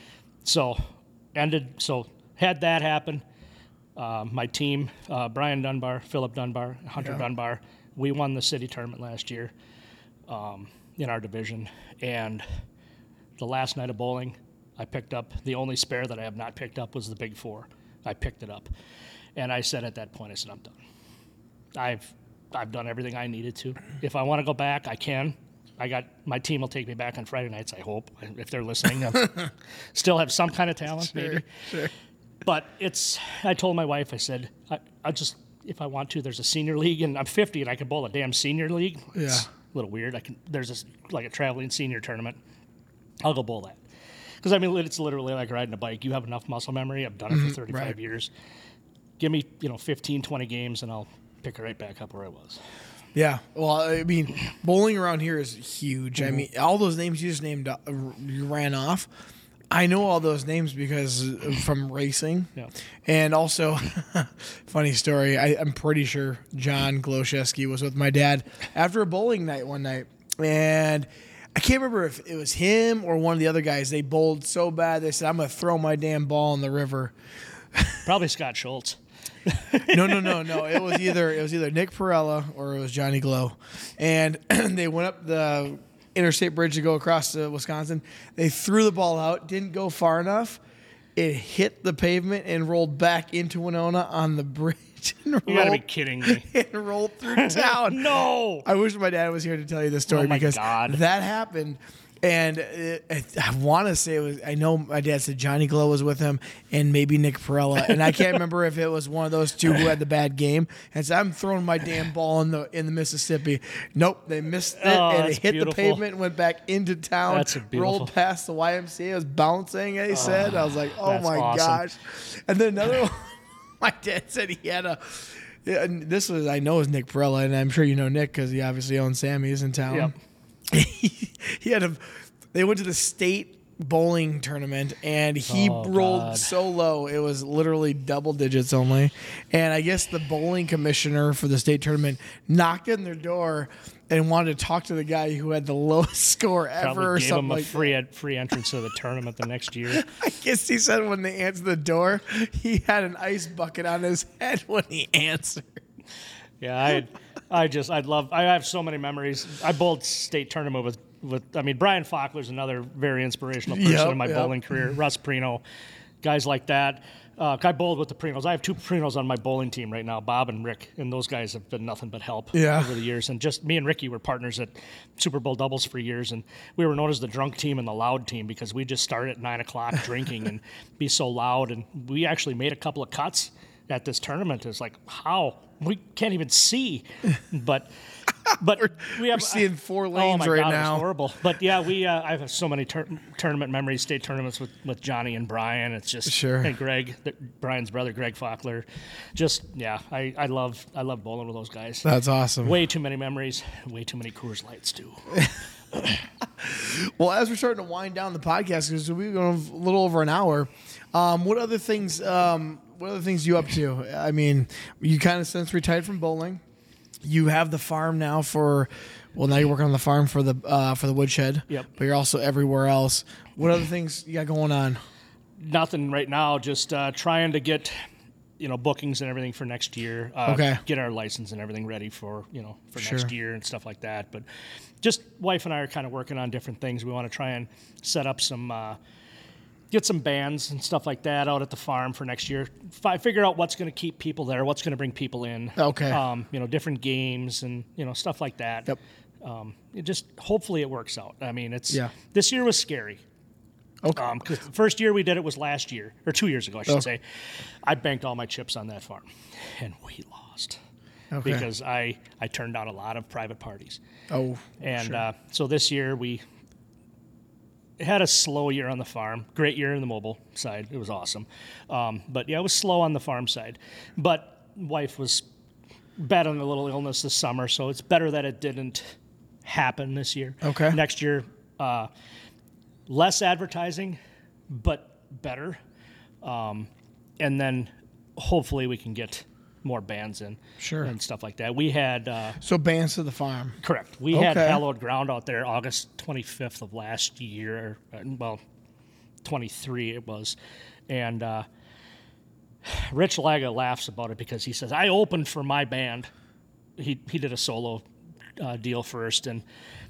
So ended. So had that happen. Uh, my team, uh, Brian Dunbar, Philip Dunbar, Hunter Yeah. Dunbar, we won the city tournament last year um, in our division. And the last night of bowling, I picked up the only spare that I have not picked up was the Big Four. I picked it up, and I said at that point, I said, I'm done. I've I've done everything I needed to. If I want to go back, I can. I got my team will take me back on Friday nights. I hope if they're listening, I'm still have some kind of talent, maybe. Sure. But it's. I told my wife. I said, I, I just if I want to. There's a senior league, and I'm fifty, and I can bowl a damn senior league. Yeah. It's a little weird. I can. There's this like a traveling senior tournament. I'll go bowl that. Because I mean, it's literally like riding a bike. You have enough muscle memory. I've done it for thirty-five right. years. Give me, you know, fifteen, twenty games, and I'll pick it right back up where I was. Yeah. Well, I mean, bowling around here is huge. I mean, all those names you just named, uh, you ran off. I know all those names because uh, from racing. Yeah. And also, funny story, I, I'm pretty sure John Goloszewski was with my dad after a bowling night one night. And I can't remember if it was him or one of the other guys. They bowled so bad, they said, I'm going to throw my damn ball in the river. Probably Scott Schultz. No, no, no, no. It was either it was either Nick Perella or it was Johnny Glow, and they went up the interstate bridge to go across to Wisconsin. They threw the ball out, didn't go far enough. It hit the pavement and rolled back into Winona on the bridge. and You gotta be rolled, kidding me. and rolled through town. No. I wish my dad was here to tell you this story Oh, my because God. that happened. And it, it, I want to say it was, I know my dad said Johnny Glow was with him and maybe Nick Perella. And I can't remember if it was one of those two who had the bad game. And so I'm throwing my damn ball in the in the Mississippi. Nope, they missed it. Oh, and it that's hit beautiful. the pavement and went back into town. That's a beautiful- Rolled past the Y M C A. It was bouncing, he said. I was like, oh that's my awesome. gosh. And then another one, my dad said he had a, yeah, and this was, I know, is Nick Perella. And I'm sure you know Nick because he obviously owns Sammy's in town. Yep. he, he had a, they went to the state bowling tournament and he Oh, rolled God. so low it was literally double digits only. And I guess the bowling commissioner for the state tournament knocked on their door and wanted to talk to the guy who had the lowest score ever Probably or gave something him a like free ed- free entrance to the tournament the next year. I guess he said when they answered the door, he had an ice bucket on his head when he answered. Yeah, I, I just, I'd love. I have so many memories. I bowled state tournament with, with. I mean, Brian Faulkner's another very inspirational person Yep, in my yep. bowling career. Russ Perino, guys like that. Uh, I bowled with the Perinos. I have two Perinos on my bowling team right now, Bob and Rick, and those guys have been nothing but help Yeah. over the years. And just me and Ricky were partners at Super Bowl doubles for years, and we were known as the drunk team and the loud team because we just start at nine o'clock drinking and be so loud. And we actually made a couple of cuts at this tournament. It's like, how? We can't even see, but but we have we're seeing four oh lanes my right God, now. It was horrible. But yeah, we uh, I have so many tur- tournament memories, state tournaments with, with Johnny and Brian. It's just Sure. and Greg, the, Brian's brother, Greg Faulkner. Just yeah, I, I love I love bowling with those guys. That's awesome. Way too many memories. Way too many Coors Lights too. Well, as we're starting to wind down the podcast, because we're going a little over an hour, um, what other things? Um, what other things you up to? I mean, you kind of since retired from bowling, you have the farm now for. Well, now you're working on the farm for the uh, for the woodshed. Yep. But you're also everywhere else. What other things you got going on? Nothing right now. Just uh, trying to get you know bookings and everything for next year. Uh, Okay. Get our license and everything ready for you know for Sure. next year and stuff like that. But just wife and I are kind of working on different things. We want to try and set up some. Uh, Get some bands and stuff like that out at the farm for next year. Fi- figure out what's going to keep people there, what's going to bring people in. Okay. Um, you know, different games and you know stuff like that. Yep. Um, it just hopefully it works out. I mean, it's Yeah. this year was scary. Okay. Um, 'cause the first year we did it was last year or two years ago, I should Oh. say. I banked all my chips on that farm, and we lost Okay. because I I turned down a lot of private parties. oh, And sure. uh, so this year we had a slow year on the farm. Great year in the mobile side. It was awesome. Um, but yeah, it was slow on the farm side. But wife was battling a little illness this summer, so it's better that it didn't happen this year. Okay. Next year, uh, less advertising, but better. Um, and then hopefully we can get more bands in Sure. and stuff like that. We had... Uh, So bands to the farm. Correct. We had Okay. hallowed ground out there August twenty-fifth of last year. uh, Well, twenty-three it was. And uh, Rich Laga laughs about it because he says, I opened for my band. He, he did a solo uh, deal first. And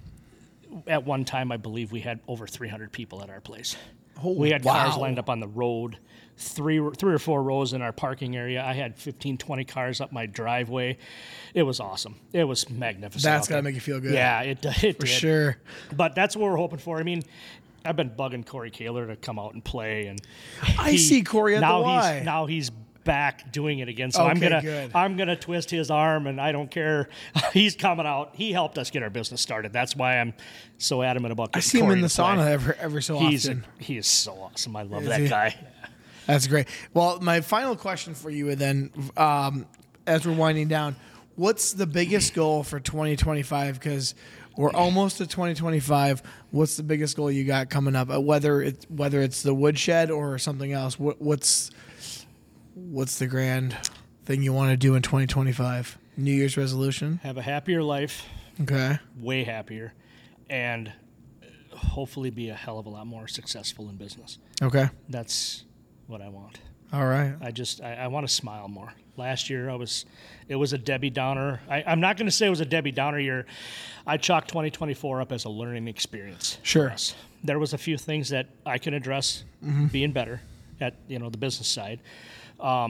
at one time, I believe we had over three hundred people at our place. Oh, we had cars wow. lined up on the road, three, three or four rows in our parking area. I had fifteen, twenty cars up my driveway. It was awesome. It was magnificent. That's out got to there. make you feel good. Yeah, it, it For did. sure. But that's what we're hoping for. I mean, I've been bugging Corey Kaler to come out and play, and I see Corey at the now Y. He's, now he's back doing it again. So I'm Okay, gonna good. I'm gonna twist his arm, and I don't care. He's coming out. He helped us get our business started. That's why I'm so adamant about. I getting see him Corey in the to play. sauna every, every so He's often. he is so awesome. I love Is that he? guy. That's great. Well, my final question for you then, um, as we're winding down, what's the biggest goal for twenty twenty-five? Because we're almost at twenty twenty-five. What's the biggest goal you got coming up? Uh, Whether it's whether it's the woodshed or something else, what, what's what's the grand thing you want to do in twenty twenty-five? New Year's resolution. Have a happier life, Okay. way happier, and hopefully be a hell of a lot more successful in business. Okay. That's what I want. All right. I just I, I want to smile more. Last year I was it was a Debbie Downer. I, I'm not going to say it was a Debbie Downer year. I chalked twenty twenty-four up as a learning experience. for Sure. us. There was a few things that I can address Mm-hmm. being better at you know the business side. Um,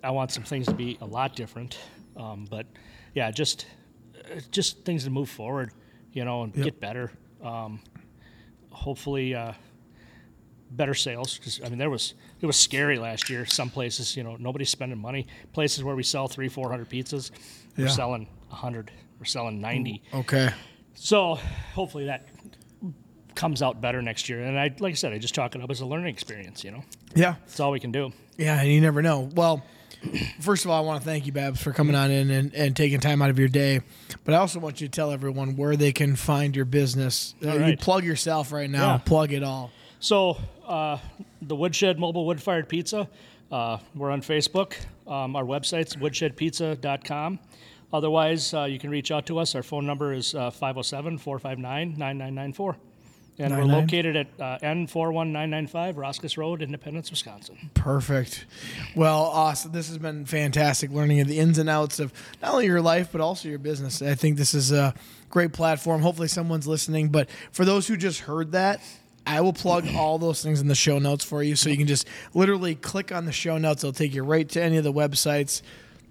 I want some things to be a lot different. Um, but yeah, just just things to move forward, you know, and Yep. get better. Um, hopefully, uh, better sales. Because I mean, there was it was scary last year. Some places, you know, nobody's spending money. Places where we sell three, four hundred pizzas, we're Yeah. selling a hundred. We're selling ninety. Okay. So hopefully that comes out better next year. And I, like I said, I just chalk it up as a learning experience. You know, Yeah. that's all we can do. Yeah, and you never know. Well, first of all, I want to thank you, Babs, for coming on in and, and taking time out of your day. But I also want you to tell everyone where they can find your business. Uh, All You right. plug yourself right now. Yeah. Plug it all. So, uh, the Woodshed Mobile Wood Fired Pizza, uh, we're on Facebook. Um, our website's woodshed pizza dot com. Otherwise, uh, you can reach out to us. Our phone number is uh, five oh seven, four five nine, nine nine nine four. And we're nine nine? located at uh, N four one nine nine five, Roscus Road, Independence, Wisconsin. Perfect. Well, awesome. This has been fantastic learning the ins and outs of not only your life, but also your business. I think this is a great platform. Hopefully someone's listening. But for those who just heard that, I will plug all those things in the show notes for you. So you can just literally click on the show notes. It'll take you right to any of the websites.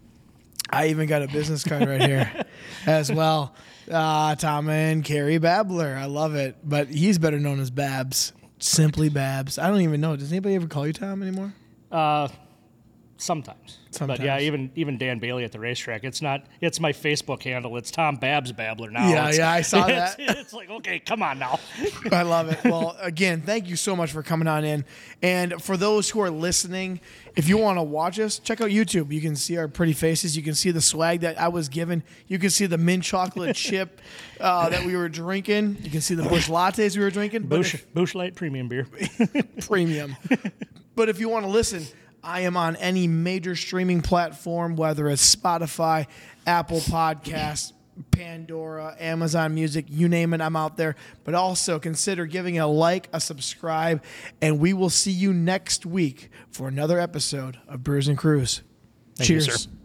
I even got a business card right here as well. Uh, Tom and Carrie Babbler. I love it. But he's better known as Babs. Simply Babs. I don't even know. Does anybody ever call you Tom anymore? Uh, sometimes. Sometimes. But yeah, even even Dan Bailey at the racetrack. It's not. It's my Facebook handle. It's Tom Babs Babbler now. Yeah, It's- yeah, I saw it's, that. It's like, okay, come on now. I love it. Well, again, thank you so much for coming on in. And for those who are listening, if you want to watch us, check out YouTube. You can see our pretty faces. You can see the swag that I was given. You can see the mint chocolate chip uh, that we were drinking. You can see the Busch lattes we were drinking. But Bush, if- Bush Light Premium Beer. premium. But if you want to listen, I am on any major streaming platform, whether it's Spotify, Apple Podcasts, Pandora, Amazon Music, you name it, I'm out there. But also consider giving a like, a subscribe, and we will see you next week for another episode of Brews and Crews. Thank you, Cheers. sir.